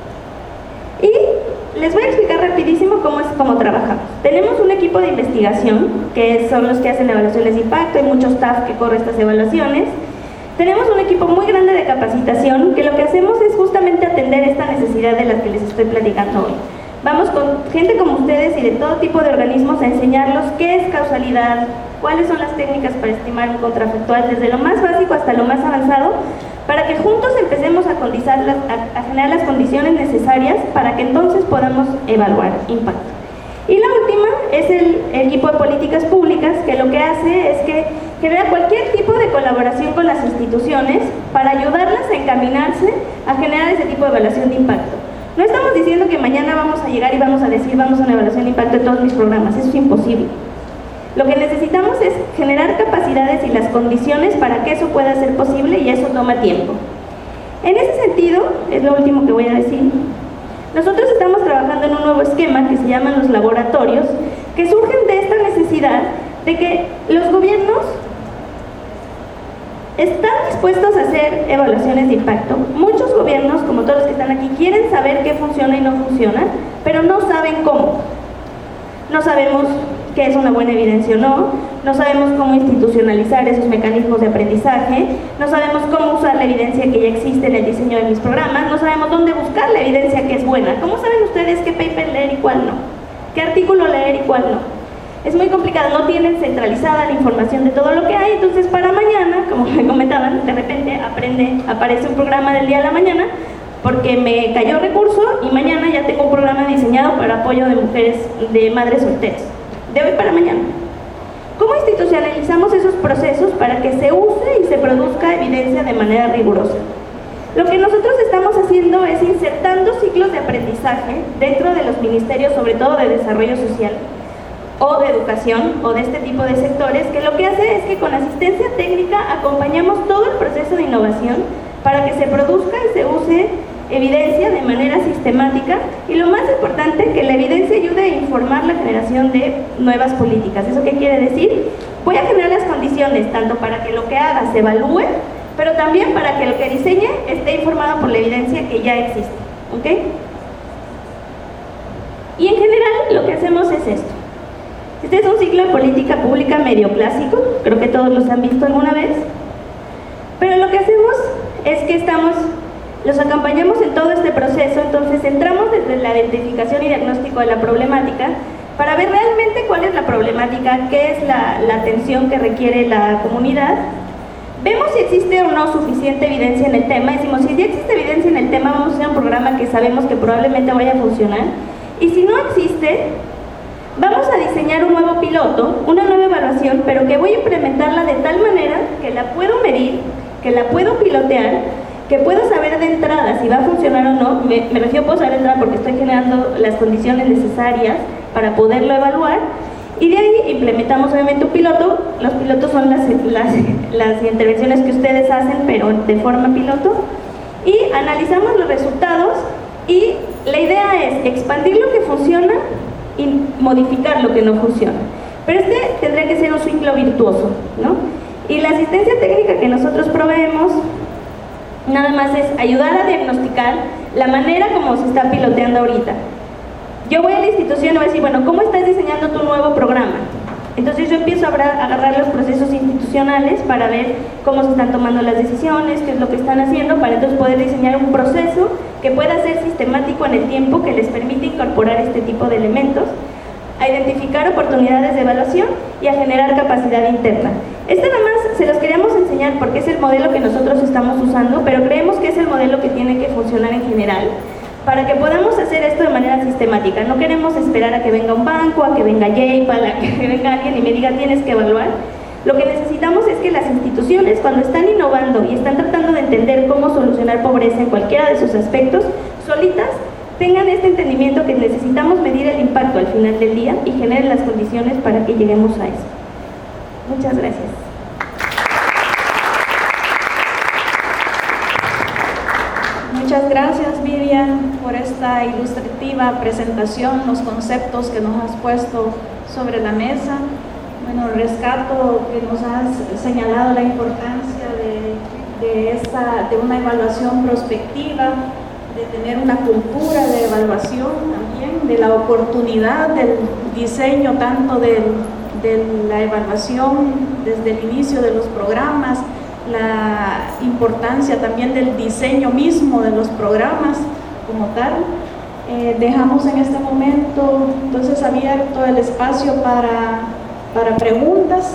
y les voy a explicar rapidísimo cómo es cómo trabajamos. Tenemos un equipo de investigación, que son los que hacen evaluaciones de impacto, hay mucho staff que corre estas evaluaciones. Tenemos un equipo muy grande de capacitación, que lo que hacemos es justamente atender esta necesidad de la que les estoy platicando hoy. Vamos con gente como ustedes y de todo tipo de organismos a enseñarlos qué es causalidad, cuáles son las técnicas para estimar un contrafactual, desde lo más básico hasta lo más avanzado, para que juntos empecemos a, las, a, a generar las condiciones necesarias para que entonces podamos evaluar impacto. Y la última es el, el equipo de políticas públicas, que lo que hace es que genera cualquier tipo de colaboración con las instituciones para ayudarlas a encaminarse a generar ese tipo de evaluación de impacto. No estamos diciendo que mañana vamos a llegar y vamos a decir vamos a una evaluación de impacto de todos mis programas, eso es imposible. Lo que necesitamos es generar capacidades y las condiciones para que eso pueda ser posible, y eso toma tiempo. En ese sentido, es lo último que voy a decir, nosotros estamos trabajando en un nuevo esquema que se llaman los laboratorios, que surgen de esta necesidad de que los gobiernos están dispuestos a hacer evaluaciones de impacto. Muchos gobiernos, como todos los que están aquí, quieren saber qué funciona y no funciona, pero no saben cómo. No sabemos qué es una buena evidencia o no, no sabemos cómo institucionalizar esos mecanismos de aprendizaje, no sabemos cómo usar la evidencia que ya existe en el diseño de mis programas, no sabemos dónde buscar la evidencia que es buena. ¿Cómo saben ustedes qué paper leer y cuál no? ¿Qué artículo leer y cuál no? Es muy complicado, no tienen centralizada la información de todo lo que hay, entonces para mañana, como me comentaban, de repente aprende, aparece un programa del día a la mañana, porque me cayó recurso y mañana ya tengo un programa diseñado para apoyo de mujeres, de madres solteras, de hoy para mañana. ¿Cómo institucionalizamos esos procesos para que se use y se produzca evidencia de manera rigurosa? Lo que nosotros estamos haciendo es insertando ciclos de aprendizaje dentro de los ministerios, sobre todo de desarrollo social o de educación o de este tipo de sectores, que lo que hace es que con asistencia técnica acompañamos todo el proceso de innovación para que se produzca y se use evidencia de manera sistemática y, lo más importante, que la evidencia ayude a informar la generación de nuevas políticas. ¿Eso qué quiere decir? Voy a generar las condiciones tanto para que lo que haga se evalúe, pero también para que lo que diseñe esté informado por la evidencia que ya existe, ¿ok? Y en general lo que hacemos es esto. Este es un ciclo de política pública medio clásico, creo que todos los han visto alguna vez, pero lo que hacemos es que estamos, los acompañamos en todo este proceso. Entonces entramos desde la identificación y diagnóstico de la problemática para ver realmente cuál es la problemática, qué es la, la atención que requiere la comunidad. Vemos si existe o no suficiente evidencia en el tema. Decimos, si ya existe evidencia en el tema, vamos a hacer un programa que sabemos que probablemente vaya a funcionar. Y si no existe, vamos a diseñar un nuevo piloto, una nueva evaluación, pero que voy a implementarla de tal manera que la puedo medir, que la puedo pilotear, que puedo saber de entrada si va a funcionar o no. Me, me refiero a puedo saber de entrada porque estoy generando las condiciones necesarias para poderlo evaluar. Y de ahí implementamos obviamente un piloto. Los pilotos son las, las, las intervenciones que ustedes hacen, pero de forma piloto. Y analizamos los resultados y la idea es expandir lo que funciona y modificar lo que no funciona. Pero este tendría que ser un ciclo virtuoso, ¿no? Y la asistencia técnica que nosotros proveemos nada más es ayudar a diagnosticar la manera como se está piloteando ahorita. Yo voy a la institución y voy a decir, bueno, ¿cómo estás diseñando tu nuevo programa? Entonces yo empiezo a agarrar los procesos institucionales para ver cómo se están tomando las decisiones, qué es lo que están haciendo, para entonces poder diseñar un proceso que pueda ser sistemático en el tiempo, que les permite incorporar este tipo de elementos, a identificar oportunidades de evaluación y a generar capacidad interna. Este nada más se los queríamos enseñar porque es el modelo que nosotros estamos usando, pero creemos que es el modelo que tiene que funcionar en general, para que podamos hacer esto de manera sistemática. No queremos esperar a que venga un banco, a que venga J-PAL, a que venga alguien y me diga tienes que evaluar. Lo que necesitamos es que las instituciones, cuando están innovando y están tratando de entender cómo solucionar pobreza en cualquiera de sus aspectos, solitas tengan este entendimiento que necesitamos medir el impacto al final del día y generen las condiciones para que lleguemos a eso. Muchas gracias. Muchas gracias, Vivian, por esta ilustrativa presentación, los conceptos que nos has puesto sobre la mesa. Bueno, rescato que nos has señalado la importancia de, de, esa, de una evaluación prospectiva, de tener una cultura de evaluación también, de la oportunidad del diseño tanto del, de la evaluación desde el inicio de los programas, la importancia también del diseño mismo de los programas como tal. Eh, dejamos en este momento entonces abierto el espacio para, para preguntas.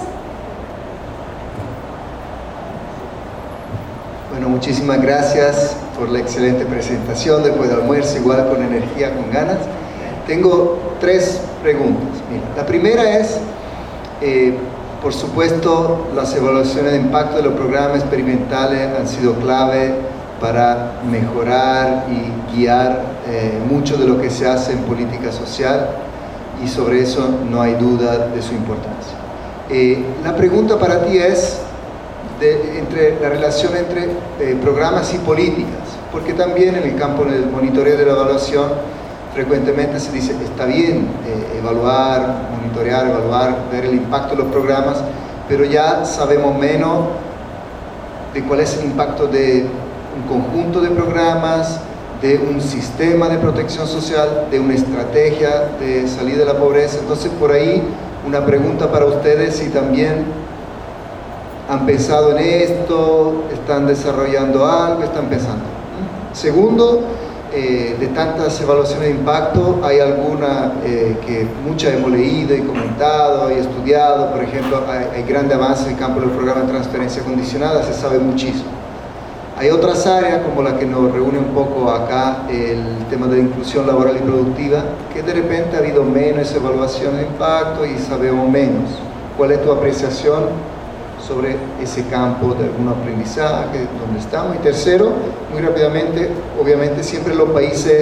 Bueno, muchísimas gracias por la excelente presentación. Después del almuerzo, igual con energía, con ganas. Tengo tres preguntas. Mira, la primera es, eh, por supuesto, las evaluaciones de impacto de los programas experimentales han sido clave para mejorar y guiar eh, mucho de lo que se hace en política social, y sobre eso no hay duda de su importancia. Eh, la pregunta para ti es de, entre la relación entre eh, programas y políticas, porque también en el campo del monitoreo de la evaluación frecuentemente se dice está bien eh, evaluar, monitorear, evaluar, ver el impacto de los programas, pero ya sabemos menos de cuál es el impacto de un conjunto de programas, de un sistema de protección social, de una estrategia de salida de la pobreza. Entonces, por ahí una pregunta para ustedes, si también han pensado en esto, están desarrollando algo, están pensando. Segundo, eh, de tantas evaluaciones de impacto, hay alguna eh, que muchas hemos leído y comentado y estudiado. Por ejemplo, hay, hay grande avance en el campo del programa de transferencia condicionada, se sabe muchísimo. Hay otras áreas como la que nos reúne un poco acá, el tema de inclusión laboral y productiva, que de repente ha habido menos evaluación de impacto y sabemos menos. ¿Cuál es tu apreciación sobre ese campo de algún aprendizaje, donde estamos? Y tercero, muy rápidamente, obviamente siempre los países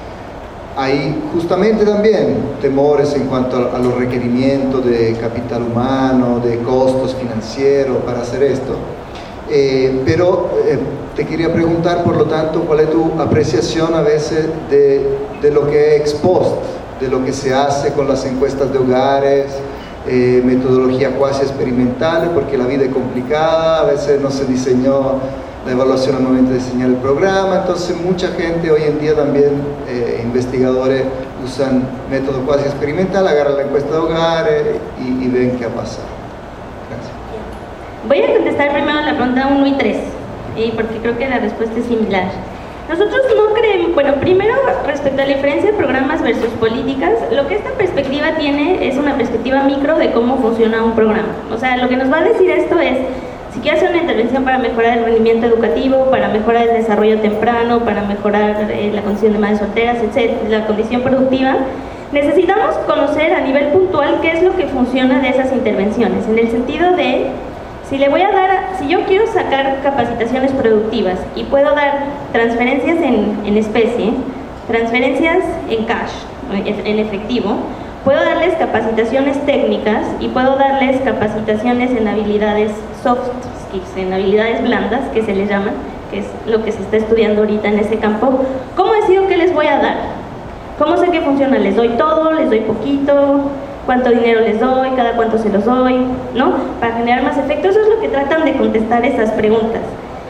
hay justamente también temores en cuanto a, a los requerimientos de capital humano, de costos financieros para hacer esto. Eh, pero eh, te quería preguntar, por lo tanto, ¿cuál es tu apreciación a veces de, de lo que es ex post, de lo que se hace con las encuestas de hogares, eh, metodología cuasi experimental, porque la vida es complicada, a veces no se diseñó la evaluación al momento de diseñar el programa, entonces mucha gente hoy en día también, eh, investigadores, usan método cuasi experimental, agarran la encuesta de hogares y, y ven qué ha pasado. Gracias. Voy a contestar primero la pregunta uno y tres, ¿sí? Porque creo que la respuesta es similar. Nosotros no creemos, bueno, primero respecto a la diferencia de programas versus políticas, lo que esta perspectiva tiene es una perspectiva micro de cómo funciona un programa. O sea, lo que nos va a decir esto es, si quiero hacer una intervención para mejorar el rendimiento educativo, para mejorar el desarrollo temprano, para mejorar eh, la condición de madres solteras, etcétera, la condición productiva, necesitamos conocer a nivel puntual qué es lo que funciona de esas intervenciones, en el sentido de, si le voy a dar, si yo quiero sacar capacitaciones productivas y puedo dar transferencias en, en especie, transferencias en cash, en efectivo, puedo darles capacitaciones técnicas y puedo darles capacitaciones en habilidades soft skills, en habilidades blandas, que se les llaman, que es lo que se está estudiando ahorita en ese campo. ¿Cómo decido qué les voy a dar? ¿Cómo sé que funciona? ¿Les doy todo? ¿Les doy poquito? ¿Cuánto dinero les doy? ¿Cada cuánto se los doy? ¿No? Para generar más efecto. Eso es lo que tratan de contestar esas preguntas.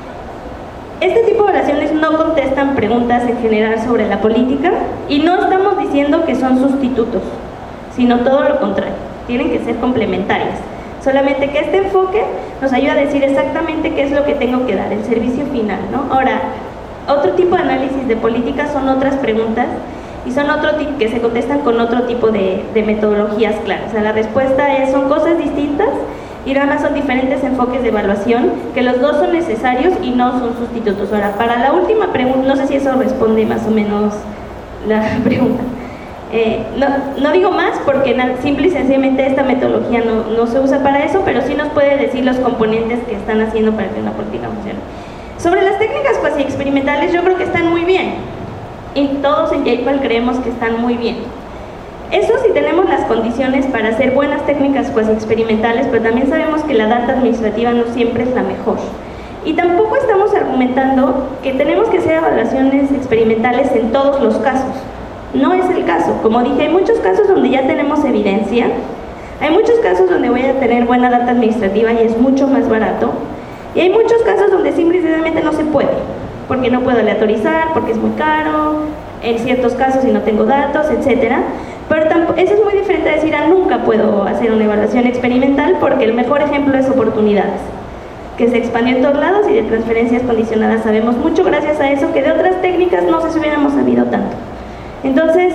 Este tipo de oraciones no contestan preguntas en general sobre la política y no estamos diciendo que son sustitutos, sino todo lo contrario, tienen que ser complementarias. Solamente que este enfoque nos ayuda a decir exactamente qué es lo que tengo que dar, el servicio final, ¿no? Ahora, otro tipo de análisis de política son otras preguntas y son otro tipo que se contestan con otro tipo de, de metodologías claras. O sea, la respuesta es, son cosas distintas y nada más son diferentes enfoques de evaluación, que los dos son necesarios y no son sustitutos. Ahora, para la última pregunta, no sé si eso responde más o menos la pregunta. Eh, no, no digo más porque simple y sencillamente esta metodología no, no se usa para eso, pero sí nos puede decir los componentes que están haciendo para que una política funcione. Sobre las técnicas cuasi experimentales, yo creo que están muy bien, y todos en J P A L creemos que están muy bien. Eso sí tenemos las condiciones para hacer buenas técnicas cuasi experimentales, pero también sabemos que la data administrativa no siempre es la mejor. Y tampoco estamos argumentando que tenemos que hacer evaluaciones experimentales en todos los casos. No es el caso. Como dije, hay muchos casos donde ya tenemos evidencia, hay muchos casos donde voy a tener buena data administrativa y es mucho más barato, y hay muchos casos donde simplemente no se puede, porque no puedo aleatorizar, porque es muy caro, en ciertos casos si no tengo datos, etcétera. Pero eso es muy diferente a decir, ah, nunca puedo hacer una evaluación experimental, porque el mejor ejemplo es oportunidades, que se expandió en todos lados, y de transferencias condicionadas sabemos mucho gracias a eso, que de otras técnicas no sé si hubiéramos sabido tanto. Entonces,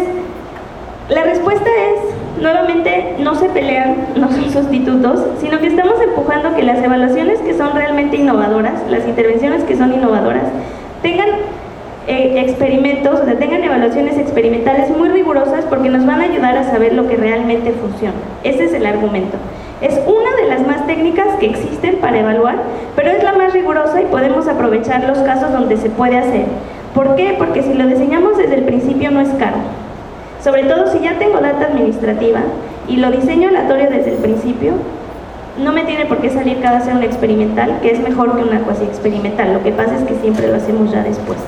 la respuesta es, nuevamente, no se pelean, no son sustitutos, sino que estamos empujando que las evaluaciones que son realmente innovadoras, las intervenciones que son innovadoras, tengan eh, experimentos, o sea, tengan evaluaciones experimentales muy rigurosas, porque nos van a ayudar a saber lo que realmente funciona. Ese es el argumento. Es una de las más técnicas que existen para evaluar, pero es la más rigurosa y podemos aprovechar los casos donde se puede hacer. ¿Por qué? Porque si lo diseñamos desde el principio no es caro. Sobre todo si ya tengo data administrativa y lo diseño aleatorio desde el principio, no me tiene por qué salir cada vez una experimental, que es mejor que una cuasi experimental. Lo que pasa es que siempre lo hacemos ya después.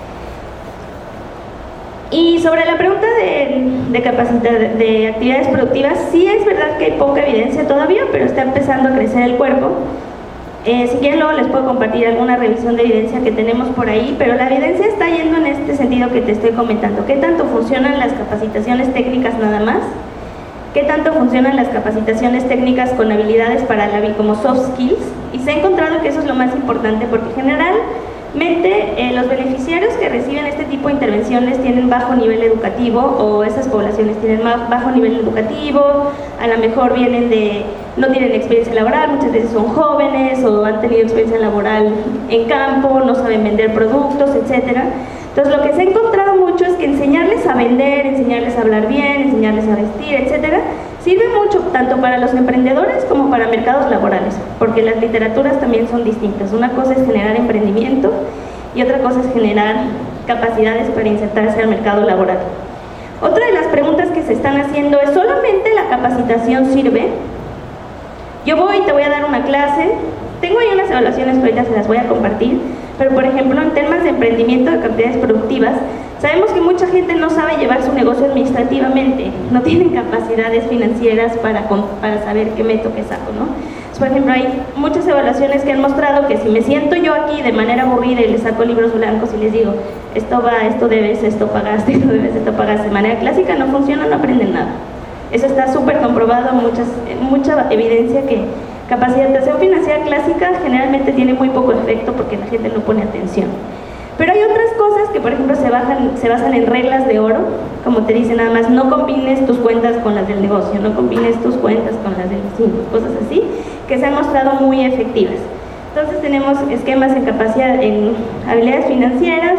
Y sobre la pregunta de, de capacidad de actividades productivas, sí es verdad que hay poca evidencia todavía, pero está empezando a crecer el cuerpo. Eh, si quieren luego les puedo compartir alguna revisión de evidencia que tenemos por ahí, pero la evidencia está yendo en este sentido que te estoy comentando. ¿Qué tanto funcionan las capacitaciones técnicas nada más? ¿Qué tanto funcionan las capacitaciones técnicas con habilidades para la vida como soft skills? Y se ha encontrado que eso es lo más importante, porque en general eh, los beneficiarios que reciben este tipo de intervenciones tienen bajo nivel educativo, o esas poblaciones tienen bajo nivel educativo, a lo mejor vienen de, no tienen experiencia laboral, muchas veces son jóvenes o han tenido experiencia laboral en campo, no saben vender productos, etcétera. Entonces lo que se ha encontrado mucho es que enseñarles a vender, enseñarles a hablar bien, enseñarles a vestir, etcétera, sirve mucho tanto para los emprendedores como para mercados laborales, porque las literaturas también son distintas. Una cosa es generar emprendimiento y otra cosa es generar capacidades para insertarse al mercado laboral. Otra de las preguntas que se están haciendo es: ¿solamente la capacitación sirve? Yo voy y te voy a dar una clase, tengo ahí unas evaluaciones que ahorita se las voy a compartir, pero por ejemplo en temas de emprendimiento de capacidades productivas, sabemos que mucha gente no sabe llevar su negocio administrativamente, no tienen capacidades financieras para, para saber qué meto, qué saco, ¿no? Entonces, por ejemplo, hay muchas evaluaciones que han mostrado que si me siento yo aquí de manera aburrida y les saco libros blancos y les digo, esto va, esto debes, esto pagaste, esto debes, esto pagaste, de manera clásica no funciona, no aprenden nada. Eso está súper comprobado, muchas, mucha evidencia que capacitación financiera clásica generalmente tiene muy poco efecto porque la gente no pone atención. Pero hay otras cosas que, por ejemplo, se, bajan, se basan en reglas de oro, como te dicen nada más, no combines tus cuentas con las del negocio, no combines tus cuentas con las del vecino, cosas así, que se han mostrado muy efectivas. Entonces tenemos esquemas en capacidad, en habilidades financieras,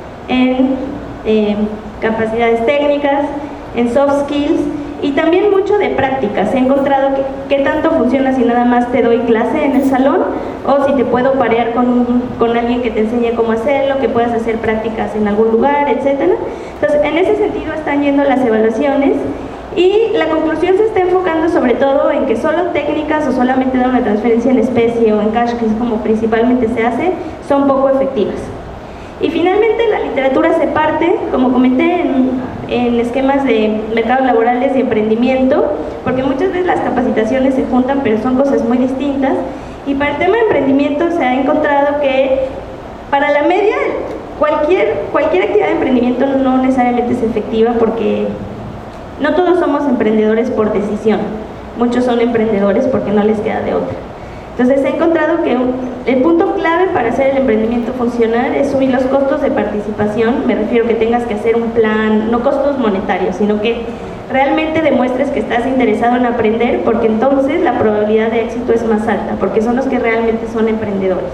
en eh, capacidades técnicas, en soft skills, y también mucho de práctica. Se ha encontrado que, qué tanto funciona si nada más te doy clase en el salón o si te puedo parear con, un, con alguien que te enseñe cómo hacerlo, que puedas hacer prácticas en algún lugar, etcétera. Entonces, en ese sentido están yendo las evaluaciones y la conclusión se está enfocando sobre todo en que solo técnicas o solamente dar una transferencia en especie o en cash, que es como principalmente se hace, son poco efectivas. Y finalmente la literatura se parte, como comenté, en, en esquemas de mercados laborales y emprendimiento, porque muchas veces las capacitaciones se juntan, pero son cosas muy distintas. Y para el tema de emprendimiento se ha encontrado que para la media, cualquier, cualquier actividad de emprendimiento no necesariamente es efectiva, porque no todos somos emprendedores por decisión, muchos son emprendedores porque no les queda de otra. Entonces se ha encontrado que un, el punto clave para hacer el emprendimiento funcionar es subir los costos de participación. Me refiero que tengas que hacer un plan, no costos monetarios, sino que realmente demuestres que estás interesado en aprender, porque entonces la probabilidad de éxito es más alta, porque son los que realmente son emprendedores.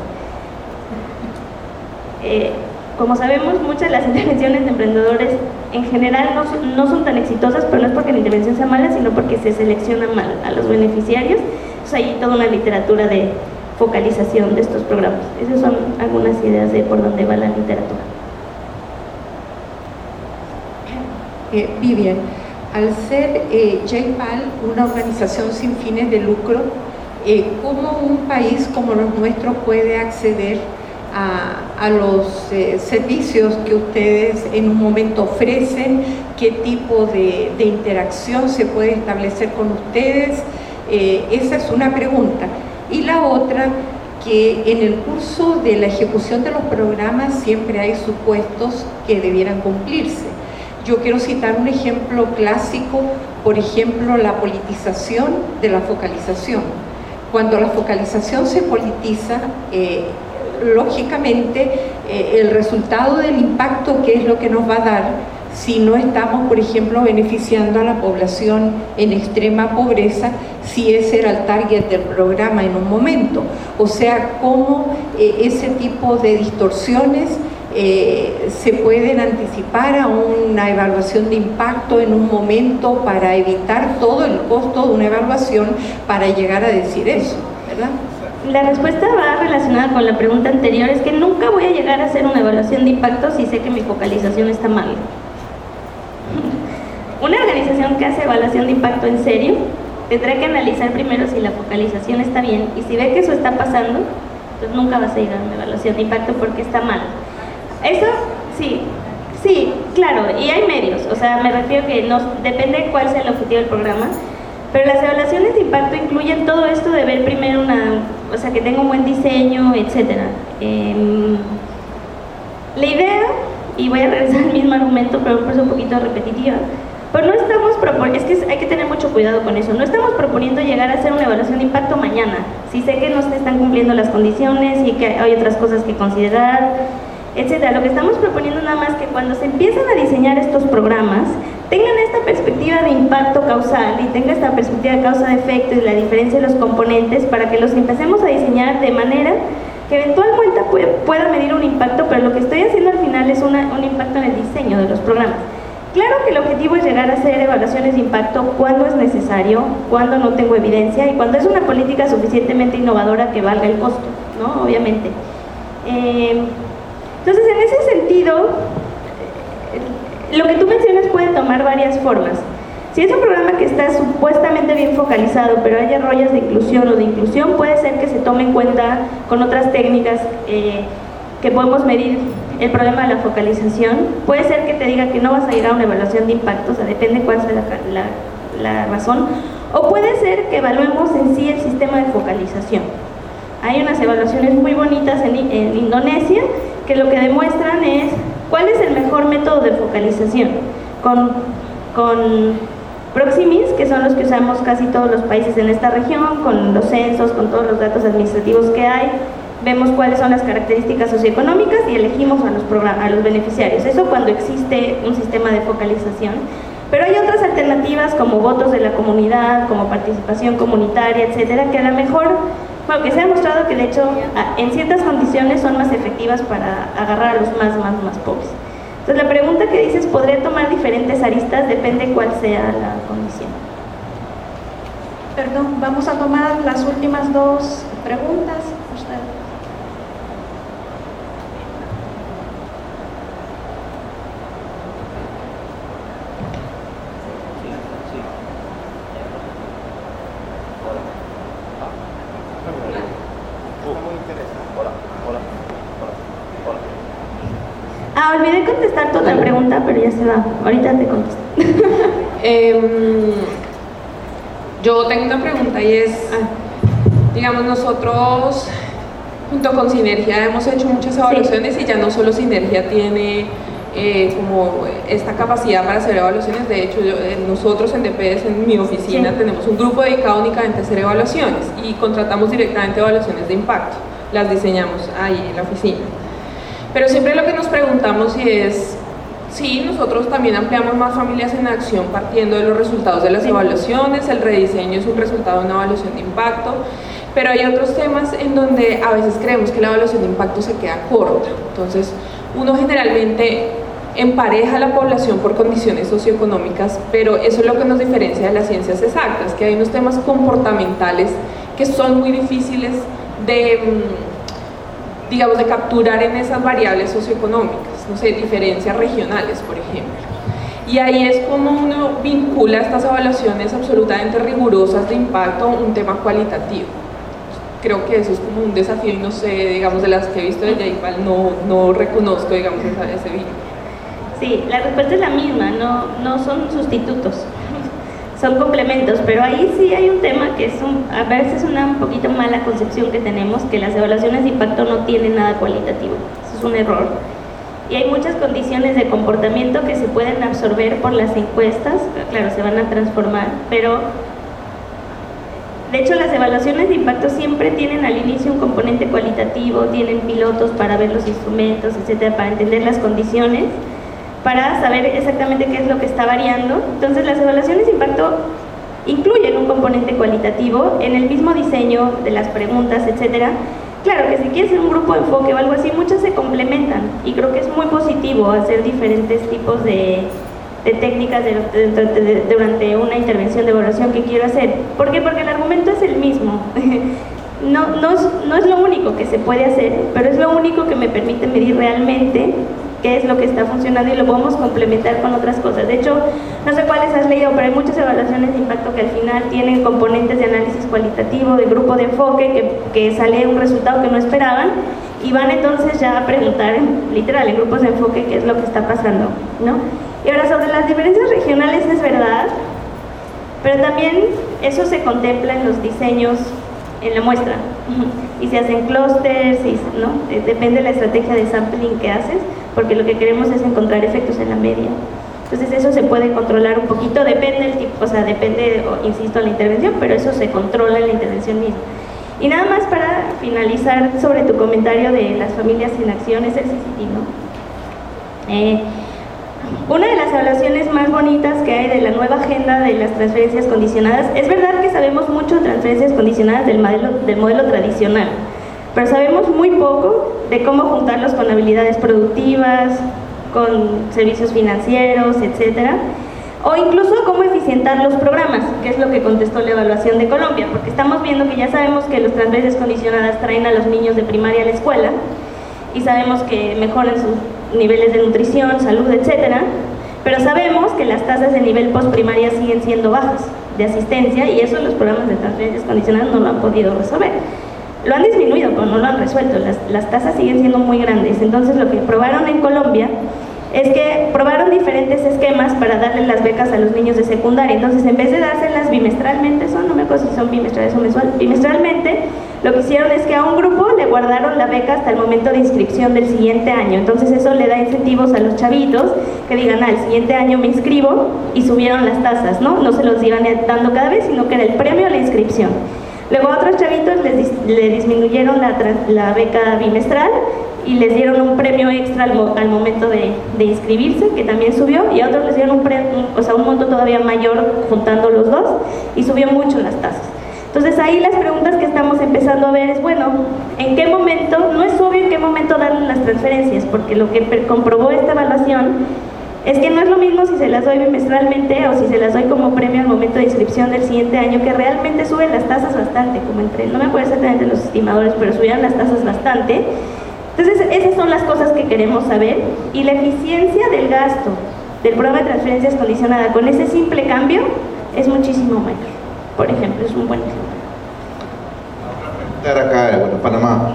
Eh, como sabemos, muchas de las intervenciones de emprendedores en general no son, no son tan exitosas, pero no es porque la intervención sea mala, sino porque se selecciona mal a los beneficiarios. Hay toda una literatura de focalización de estos programas. Esas son algunas ideas de por dónde va la literatura. Eh, Vivian, al ser eh, J PAL una organización sin fines de lucro, eh, ¿cómo un país como los nuestros puede acceder a, a los eh, servicios que ustedes en un momento ofrecen? ¿Qué tipo de, de interacción se puede establecer con ustedes? Eh, esa es una pregunta. Y la otra, que en el curso de la ejecución de los programas siempre hay supuestos que debieran cumplirse. Yo quiero citar un ejemplo clásico, por ejemplo, la politización de la focalización. Cuando la focalización se politiza, eh, lógicamente eh, el resultado del impacto, que es lo que nos va a dar si no estamos, por ejemplo, beneficiando a la población en extrema pobreza, si ese era el target del programa en un momento. O sea, cómo eh, ese tipo de distorsiones eh, se pueden anticipar a una evaluación de impacto en un momento para evitar todo el costo de una evaluación para llegar a decir eso, ¿verdad? La respuesta va relacionada con la pregunta anterior, es que nunca voy a llegar a hacer una evaluación de impacto si sé que mi focalización está mal. Una organización que hace evaluación de impacto en serio tendrá que analizar primero si la focalización está bien, y si ve que eso está pasando, pues nunca vas a llegar a una evaluación de impacto porque está mal. Eso, sí, sí, claro, y hay medios, o sea, me refiero que no, depende de cuál sea el objetivo del programa, pero las evaluaciones de impacto incluyen todo esto de ver primero una, o sea, que tenga un buen diseño, etcétera. Eh, la idea, y voy a regresar al mismo argumento, pero por eso un poquito repetitiva, Pero no estamos proponiendo, es que hay que tener mucho cuidado con eso, no estamos proponiendo llegar a hacer una evaluación de impacto mañana. Si sé que no se están cumpliendo las condiciones y que hay otras cosas que considerar, etcétera. Lo que estamos proponiendo nada más que cuando se empiezan a diseñar estos programas, tengan esta perspectiva de impacto causal y tengan esta perspectiva de causa de efecto y la diferencia de los componentes para que los empecemos a diseñar de manera que eventualmente pueda medir un impacto, pero lo que estoy haciendo al final es una, un impacto en el diseño de los programas. Claro que el objetivo es llegar a hacer evaluaciones de impacto cuando es necesario, cuando no tengo evidencia y cuando es una política suficientemente innovadora que valga el costo, ¿no? Obviamente. Eh, entonces, en ese sentido, lo que tú mencionas puede tomar varias formas. Si es un programa que está supuestamente bien focalizado, pero hay arroyos de inclusión o de inclusión, puede ser que se tome en cuenta con otras técnicas eh, que podemos medir el problema de la focalización. Puede ser que te diga que no vas a ir a una evaluación de impacto, o sea, depende cuál sea la, la, la razón. O puede ser que evaluemos en sí el sistema de focalización. Hay unas evaluaciones muy bonitas en, en Indonesia que lo que demuestran es cuál es el mejor método de focalización. Con, con Proximis, que son los que usamos casi todos los países en esta región, con los censos, con todos los datos administrativos que hay, vemos cuáles son las características socioeconómicas y elegimos a los, a los beneficiarios. Eso cuando existe un sistema de focalización. Pero hay otras alternativas como votos de la comunidad, como participación comunitaria, etcétera, que a lo mejor, bueno, que se ha demostrado que de hecho en ciertas condiciones son más efectivas para agarrar a los más, más, más pobres. Entonces la pregunta que dices, ¿podría tomar diferentes aristas? Depende cuál sea la condición. Perdón, vamos a tomar las últimas dos preguntas. Usted. Ah, olvidé contestar tu otra pregunta, pero ya se va. Ahorita te contesto. eh, yo tengo una pregunta y es, digamos, nosotros junto con Sinergia hemos hecho muchas evaluaciones, sí. Y ya no solo Sinergia tiene eh, como esta capacidad para hacer evaluaciones. De hecho, yo, eh, nosotros en D P S, en mi oficina, sí, tenemos un grupo dedicado únicamente a hacer evaluaciones y contratamos directamente evaluaciones de impacto. Las diseñamos ahí en la oficina. Pero siempre lo que nos preguntamos es, sí, nosotros también ampliamos más familias en acción partiendo de los resultados de las evaluaciones, el rediseño es un resultado de una evaluación de impacto, pero hay otros temas en donde a veces creemos que la evaluación de impacto se queda corta. Entonces, uno generalmente empareja la población por condiciones socioeconómicas, pero eso es lo que nos diferencia de las ciencias exactas, que hay unos temas comportamentales que son muy difíciles de, digamos, de capturar en esas variables socioeconómicas, no sé, diferencias regionales, por ejemplo. Y ahí es como uno vincula estas evaluaciones absolutamente rigurosas de impacto a un tema cualitativo. Creo que eso es como un desafío y no sé, digamos, de las que he visto de J-PAL, no, no reconozco, digamos, esa, ese vínculo. Sí, la respuesta es la misma, no, no son sustitutos, son complementos, pero ahí sí hay un tema que es un, a veces una un poquito mala concepción que tenemos, que las evaluaciones de impacto no tienen nada cualitativo, eso es un error. Y hay muchas condiciones de comportamiento que se pueden absorber por las encuestas, claro, se van a transformar, pero de hecho las evaluaciones de impacto siempre tienen al inicio un componente cualitativo, tienen pilotos para ver los instrumentos, etcétera, para entender las condiciones, para saber exactamente qué es lo que está variando. Entonces las evaluaciones de impacto incluyen un componente cualitativo en el mismo diseño de las preguntas, etcétera. Claro que si quieres hacer un grupo de enfoque o algo así, muchas se complementan y creo que es muy positivo hacer diferentes tipos de, de técnicas de, de, de, de, durante una intervención de evaluación que quiero hacer. ¿Por qué? Porque el argumento es el mismo. No, no, es, no es lo único que se puede hacer, pero es lo único que me permite medir realmente qué es lo que está funcionando y lo podemos complementar con otras cosas. De hecho, no sé cuáles has leído, pero hay muchas evaluaciones de impacto que al final tienen componentes de análisis cualitativo, de grupo de enfoque, que, que sale un resultado que no esperaban y van entonces ya a preguntar, en, literal, en grupos de enfoque qué es lo que está pasando, ¿no? Y ahora, sobre las diferencias regionales es verdad, pero también eso se contempla en los diseños en la muestra y se hacen clústeres, ¿no? Depende de la estrategia de sampling que haces, porque lo que queremos es encontrar efectos en la media. Entonces eso se puede controlar un poquito, depende del tipo, o sea, depende, insisto, de la intervención, pero eso se controla en la intervención misma. Y nada más para finalizar sobre tu comentario de las familias sin acción, es el C C T, ¿no? Eh, una de las evaluaciones más bonitas que hay de la nueva agenda de las transferencias condicionadas, es verdad que sabemos mucho de transferencias condicionadas del modelo, del modelo tradicional, pero sabemos muy poco de cómo juntarlos con habilidades productivas, con servicios financieros, etcétera, o incluso cómo eficientar los programas, que es lo que contestó la evaluación de Colombia, porque estamos viendo que ya sabemos que los transferencias condicionadas traen a los niños de primaria a la escuela y sabemos que mejoran sus niveles de nutrición, salud, etcétera, pero sabemos que las tasas de nivel postprimaria siguen siendo bajas de asistencia y eso los programas de transferencias condicionadas no lo han podido resolver. Lo han disminuido, pero no lo han resuelto, las, las tasas siguen siendo muy grandes. Entonces lo que probaron en Colombia es que probaron diferentes esquemas para darle las becas a los niños de secundaria. Entonces en vez de dárselas bimestralmente, son, no me acuerdo si son bimestrales o mensual, bimestralmente, lo que hicieron es que a un grupo le guardaron la beca hasta el momento de inscripción del siguiente año. Entonces eso le da incentivos a los chavitos que digan, ah, el siguiente año me inscribo, y subieron las tasas, ¿no? No se los iban dando cada vez, sino que era el premio a la inscripción. Luego a otros chavitos les dis le disminuyeron la, la beca bimestral y les dieron un premio extra al, mo al momento de, de inscribirse, que también subió, y a otros les dieron un, premio, o sea, un monto todavía mayor juntando los dos, y subió mucho las tasas. Entonces ahí las preguntas que estamos empezando a ver es, bueno, ¿en qué momento? No es obvio en qué momento darle las transferencias, porque lo que comprobó esta evaluación es que no es lo mismo si se las doy bimestralmente o si se las doy como premio al momento de inscripción del siguiente año, que realmente suben las tasas bastante, como entre, no me acuerdo exactamente los estimadores, pero subían las tasas bastante. Entonces esas son las cosas que queremos saber, y la eficiencia del gasto del programa de transferencias condicionada con ese simple cambio es muchísimo mayor. Por ejemplo, es un buen ejemplo. Estar acá, bueno, Panamá.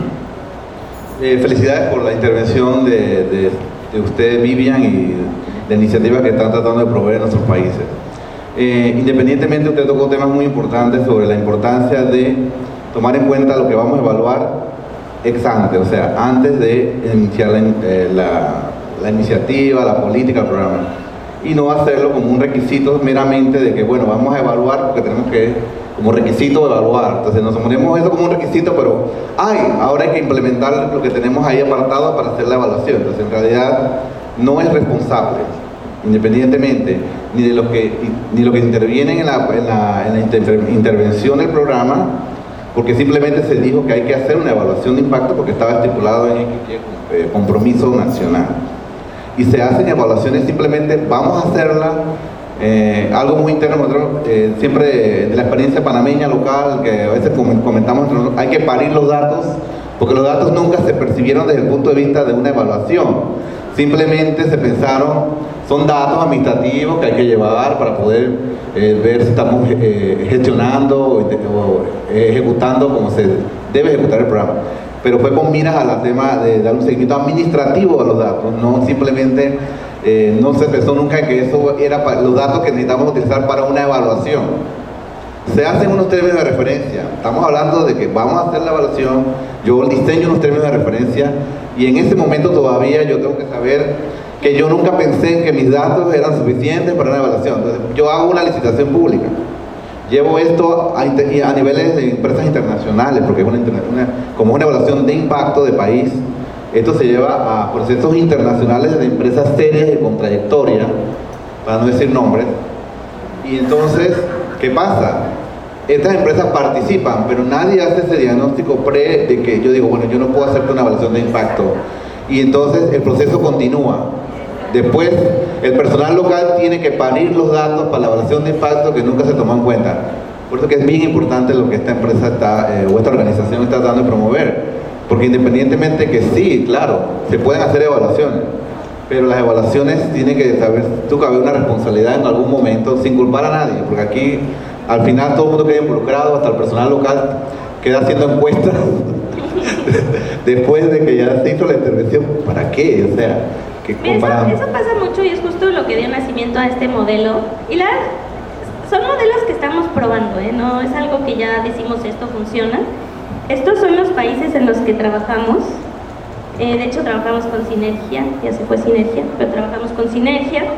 Eh, felicidades por la intervención de, de, de usted, Vivian, y de iniciativas que están tratando de promover en nuestros países. Eh, independientemente, usted tocó temas muy importantes sobre la importancia de tomar en cuenta lo que vamos a evaluar ex ante, o sea, antes de iniciar la, eh, la, la iniciativa, la política, el programa, y no hacerlo como un requisito meramente de que, bueno, vamos a evaluar porque tenemos que, como requisito, evaluar. Entonces nos ponemos eso como un requisito, pero, ay, ahora hay que implementar lo que tenemos ahí apartado para hacer la evaluación. Entonces en realidad no es responsable, independientemente ni de lo que, ni lo que intervienen en la, en la, en la inter, intervención del programa, porque simplemente se dijo que hay que hacer una evaluación de impacto porque estaba estipulado en el eh, compromiso nacional. Y se hacen evaluaciones, simplemente vamos a hacerla, eh, algo muy interno, nosotros, eh, siempre de la experiencia panameña local, que a veces comentamos, hay que parir los datos, porque los datos nunca se percibieron desde el punto de vista de una evaluación, simplemente se pensaron, son datos administrativos que hay que llevar para poder eh, ver si estamos eh, gestionando o, o ejecutando como se debe ejecutar el programa. Pero fue con miras al tema de dar un seguimiento administrativo a los datos, no simplemente, eh, no se pensó nunca que eso era para los datos que necesitamos utilizar para una evaluación. Se hacen unos términos de referencia, estamos hablando de que vamos a hacer la evaluación, yo diseño unos términos de referencia, y en ese momento todavía yo tengo que saber que yo nunca pensé que mis datos eran suficientes para una evaluación. Entonces yo hago una licitación pública, llevo esto a, a niveles de empresas internacionales, porque es una, una, como una evaluación de impacto de país, esto se lleva a procesos internacionales de empresas serias y con trayectoria, para no decir nombres, y entonces, ¿qué pasa? Estas empresas participan, pero nadie hace ese diagnóstico pre de que yo digo, bueno, yo no puedo hacerte una evaluación de impacto, y entonces el proceso continúa. Después, el personal local tiene que parir los datos para la evaluación de impacto que nunca se tomó en cuenta. Por eso que es bien importante lo que esta empresa está, eh, o esta organización está tratando de promover. Porque independientemente que sí, claro, se pueden hacer evaluaciones, pero las evaluaciones tienen que saber, tú cabe una responsabilidad en algún momento, sin culpar a nadie, porque aquí, al final, todo el mundo queda involucrado, hasta el personal local queda haciendo encuestas después de que ya se hizo la intervención. ¿Para qué? O sea, Mira, eso, eso pasa mucho y es justo lo que dio nacimiento a este modelo. Y la, son modelos que estamos probando, ¿eh? No es algo que ya decimos esto funciona. Estos son los países en los que trabajamos. Eh, de hecho, trabajamos con Sinergia, ya se fue Sinergia, pero trabajamos con Sinergia.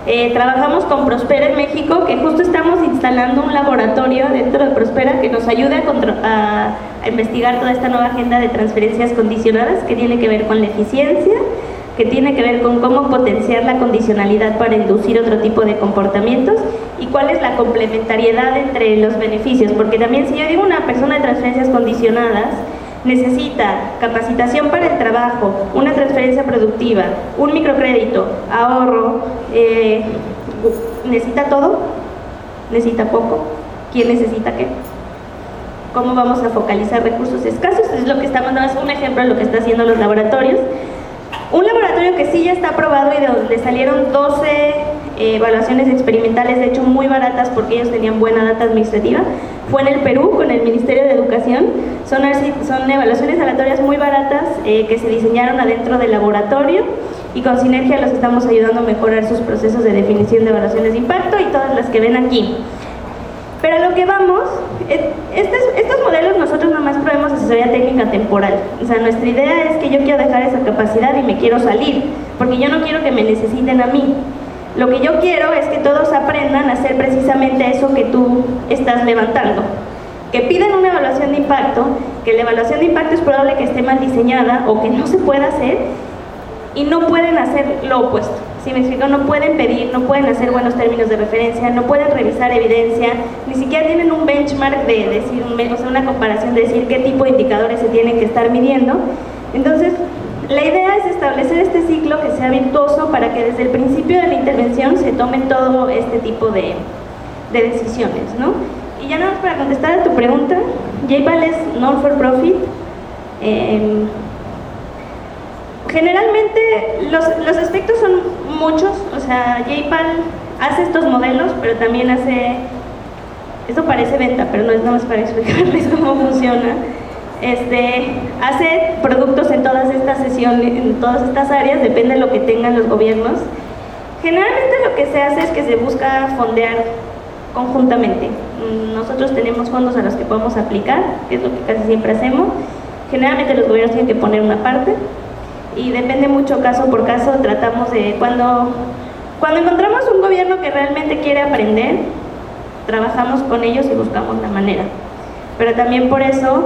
Eh, trabajamos con Prospera en México, que justo estamos instalando un laboratorio dentro de Prospera que nos ayude a, a, a investigar toda esta nueva agenda de transferencias condicionadas que tiene que ver con la eficiencia, que tiene que ver con cómo potenciar la condicionalidad para inducir otro tipo de comportamientos y cuál es la complementariedad entre los beneficios, porque también si yo digo una persona de transferencias condicionadas necesita capacitación para el trabajo, una transferencia productiva, un microcrédito, ahorro, eh, ¿necesita todo? ¿Necesita poco? ¿Quién necesita qué? ¿Cómo vamos a focalizar recursos escasos? Es lo que estamos dando, es un ejemplo de lo que están haciendo los laboratorios. Un laboratorio que sí ya está aprobado y de donde salieron doce eh, evaluaciones experimentales, de hecho muy baratas porque ellos tenían buena data administrativa, fue en el Perú con el Ministerio de Educación. Son, son evaluaciones aleatorias muy baratas eh, que se diseñaron adentro del laboratorio y con Sinergia los estamos ayudando a mejorar sus procesos de definición de evaluaciones de impacto y todas las que ven aquí. Pero a lo que vamos, estos, estos modelos nosotros nomás proveemos asesoría técnica temporal. O sea, nuestra idea es que yo quiero dejar esa capacidad y me quiero salir, porque yo no quiero que me necesiten a mí. Lo que yo quiero es que todos aprendan a hacer precisamente eso que tú estás levantando. Que piden una evaluación de impacto, que la evaluación de impacto es probable que esté mal diseñada o que no se pueda hacer y no pueden hacer lo opuesto. Si me explico, no pueden pedir, no pueden hacer buenos términos de referencia, no pueden revisar evidencia, ni siquiera tienen un benchmark de decir, o sea, una comparación de decir qué tipo de indicadores se tienen que estar midiendo. Entonces, la idea es establecer este ciclo que sea virtuoso para que desde el principio de la intervención se tomen todo este tipo de, de decisiones, ¿no? Y ya nada más para contestar a tu pregunta, J PAL es non for profit. Eh, generalmente los, los aspectos son muchos, o sea, J PAL hace estos modelos, pero también hace, esto parece venta, pero no es nada más para explicarles cómo funciona. Este, hace productos en todas estas sesiones, en todas estas áreas, depende de lo que tengan los gobiernos. Generalmente lo que se hace es que se busca fondear conjuntamente. Nosotros tenemos fondos a los que podemos aplicar, que es lo que casi siempre hacemos. Generalmente los gobiernos tienen que poner una parte y depende mucho caso por caso. Tratamos de, cuando, cuando encontramos un gobierno que realmente quiere aprender, trabajamos con ellos y buscamos la manera. Pero también por eso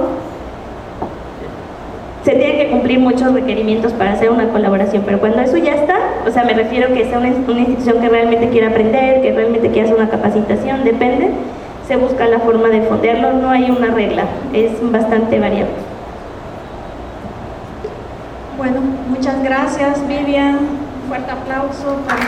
se tienen que cumplir muchos requerimientos para hacer una colaboración, pero cuando eso ya está, o sea, me refiero que sea una, una institución que realmente quiera aprender, que realmente quiera hacer una capacitación, depende, se busca la forma de fondearlo, no hay una regla, es bastante variable. Bueno, muchas gracias, Vivian, un fuerte aplauso para...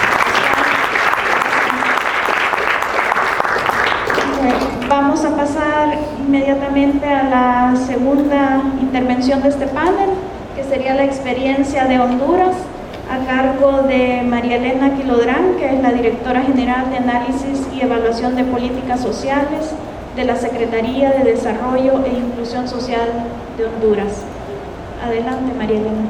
Vamos a pasar inmediatamente a la segunda intervención de este panel, que sería la experiencia de Honduras, a cargo de María Elena Quilodrán, que es la Directora General de Análisis y Evaluación de Políticas Sociales de la Secretaría de Desarrollo e Inclusión Social de Honduras. Adelante, María Elena.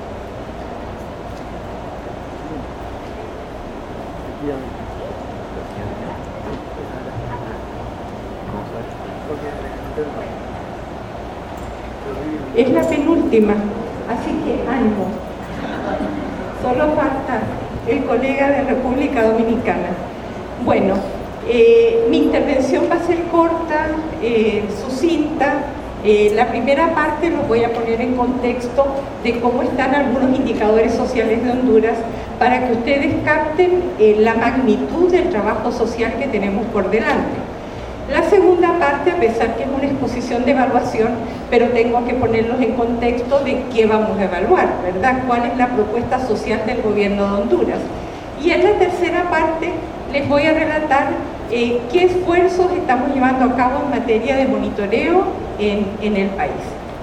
Es la penúltima, así que ánimo. Solo falta el colega de República Dominicana. Bueno, eh, mi intervención va a ser corta, eh, sucinta. Eh, la primera parte lo voy a poner en contexto de cómo están algunos indicadores sociales de Honduras para que ustedes capten eh, la magnitud del trabajo social que tenemos por delante. La segunda parte, a pesar que es una exposición de evaluación, pero tengo que ponerlos en contexto de qué vamos a evaluar, ¿verdad? ¿Cuál es la propuesta social del gobierno de Honduras? Y en la tercera parte les voy a relatar eh, qué esfuerzos estamos llevando a cabo en materia de monitoreo en, en el país.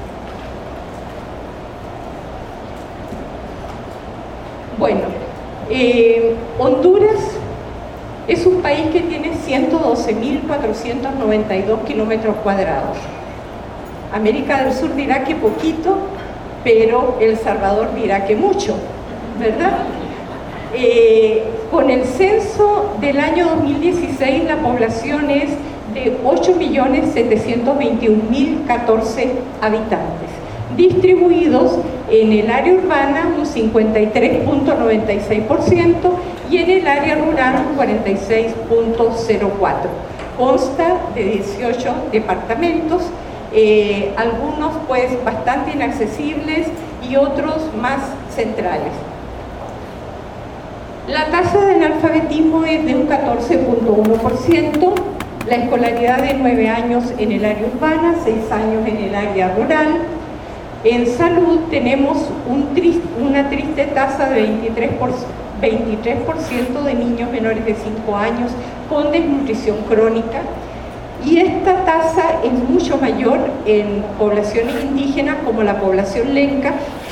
Bueno, eh, Honduras es un país que tiene ciento doce mil cuatrocientos noventa y dos kilómetros cuadrados. América del Sur dirá que poquito, pero El Salvador dirá que mucho, ¿verdad? Eh, con el censo del año dos mil dieciséis, la población es de ocho millones setecientos veintiún mil catorce habitantes, distribuidos en el área urbana un cincuenta y tres punto noventa y seis por ciento y en el área rural un cuarenta y seis punto cero cuatro. Consta de dieciocho departamentos, eh, algunos pues bastante inaccesibles y otros más centrales. La tasa de analfabetismo es de un catorce punto uno por ciento, la escolaridad de nueve años en el área urbana, seis años en el área rural. En salud tenemos un triste, una triste tasa de veintitrés por ciento de niños menores de cinco años con desnutrición crónica, y esta tasa es mucho mayor en poblaciones indígenas como la población lenca,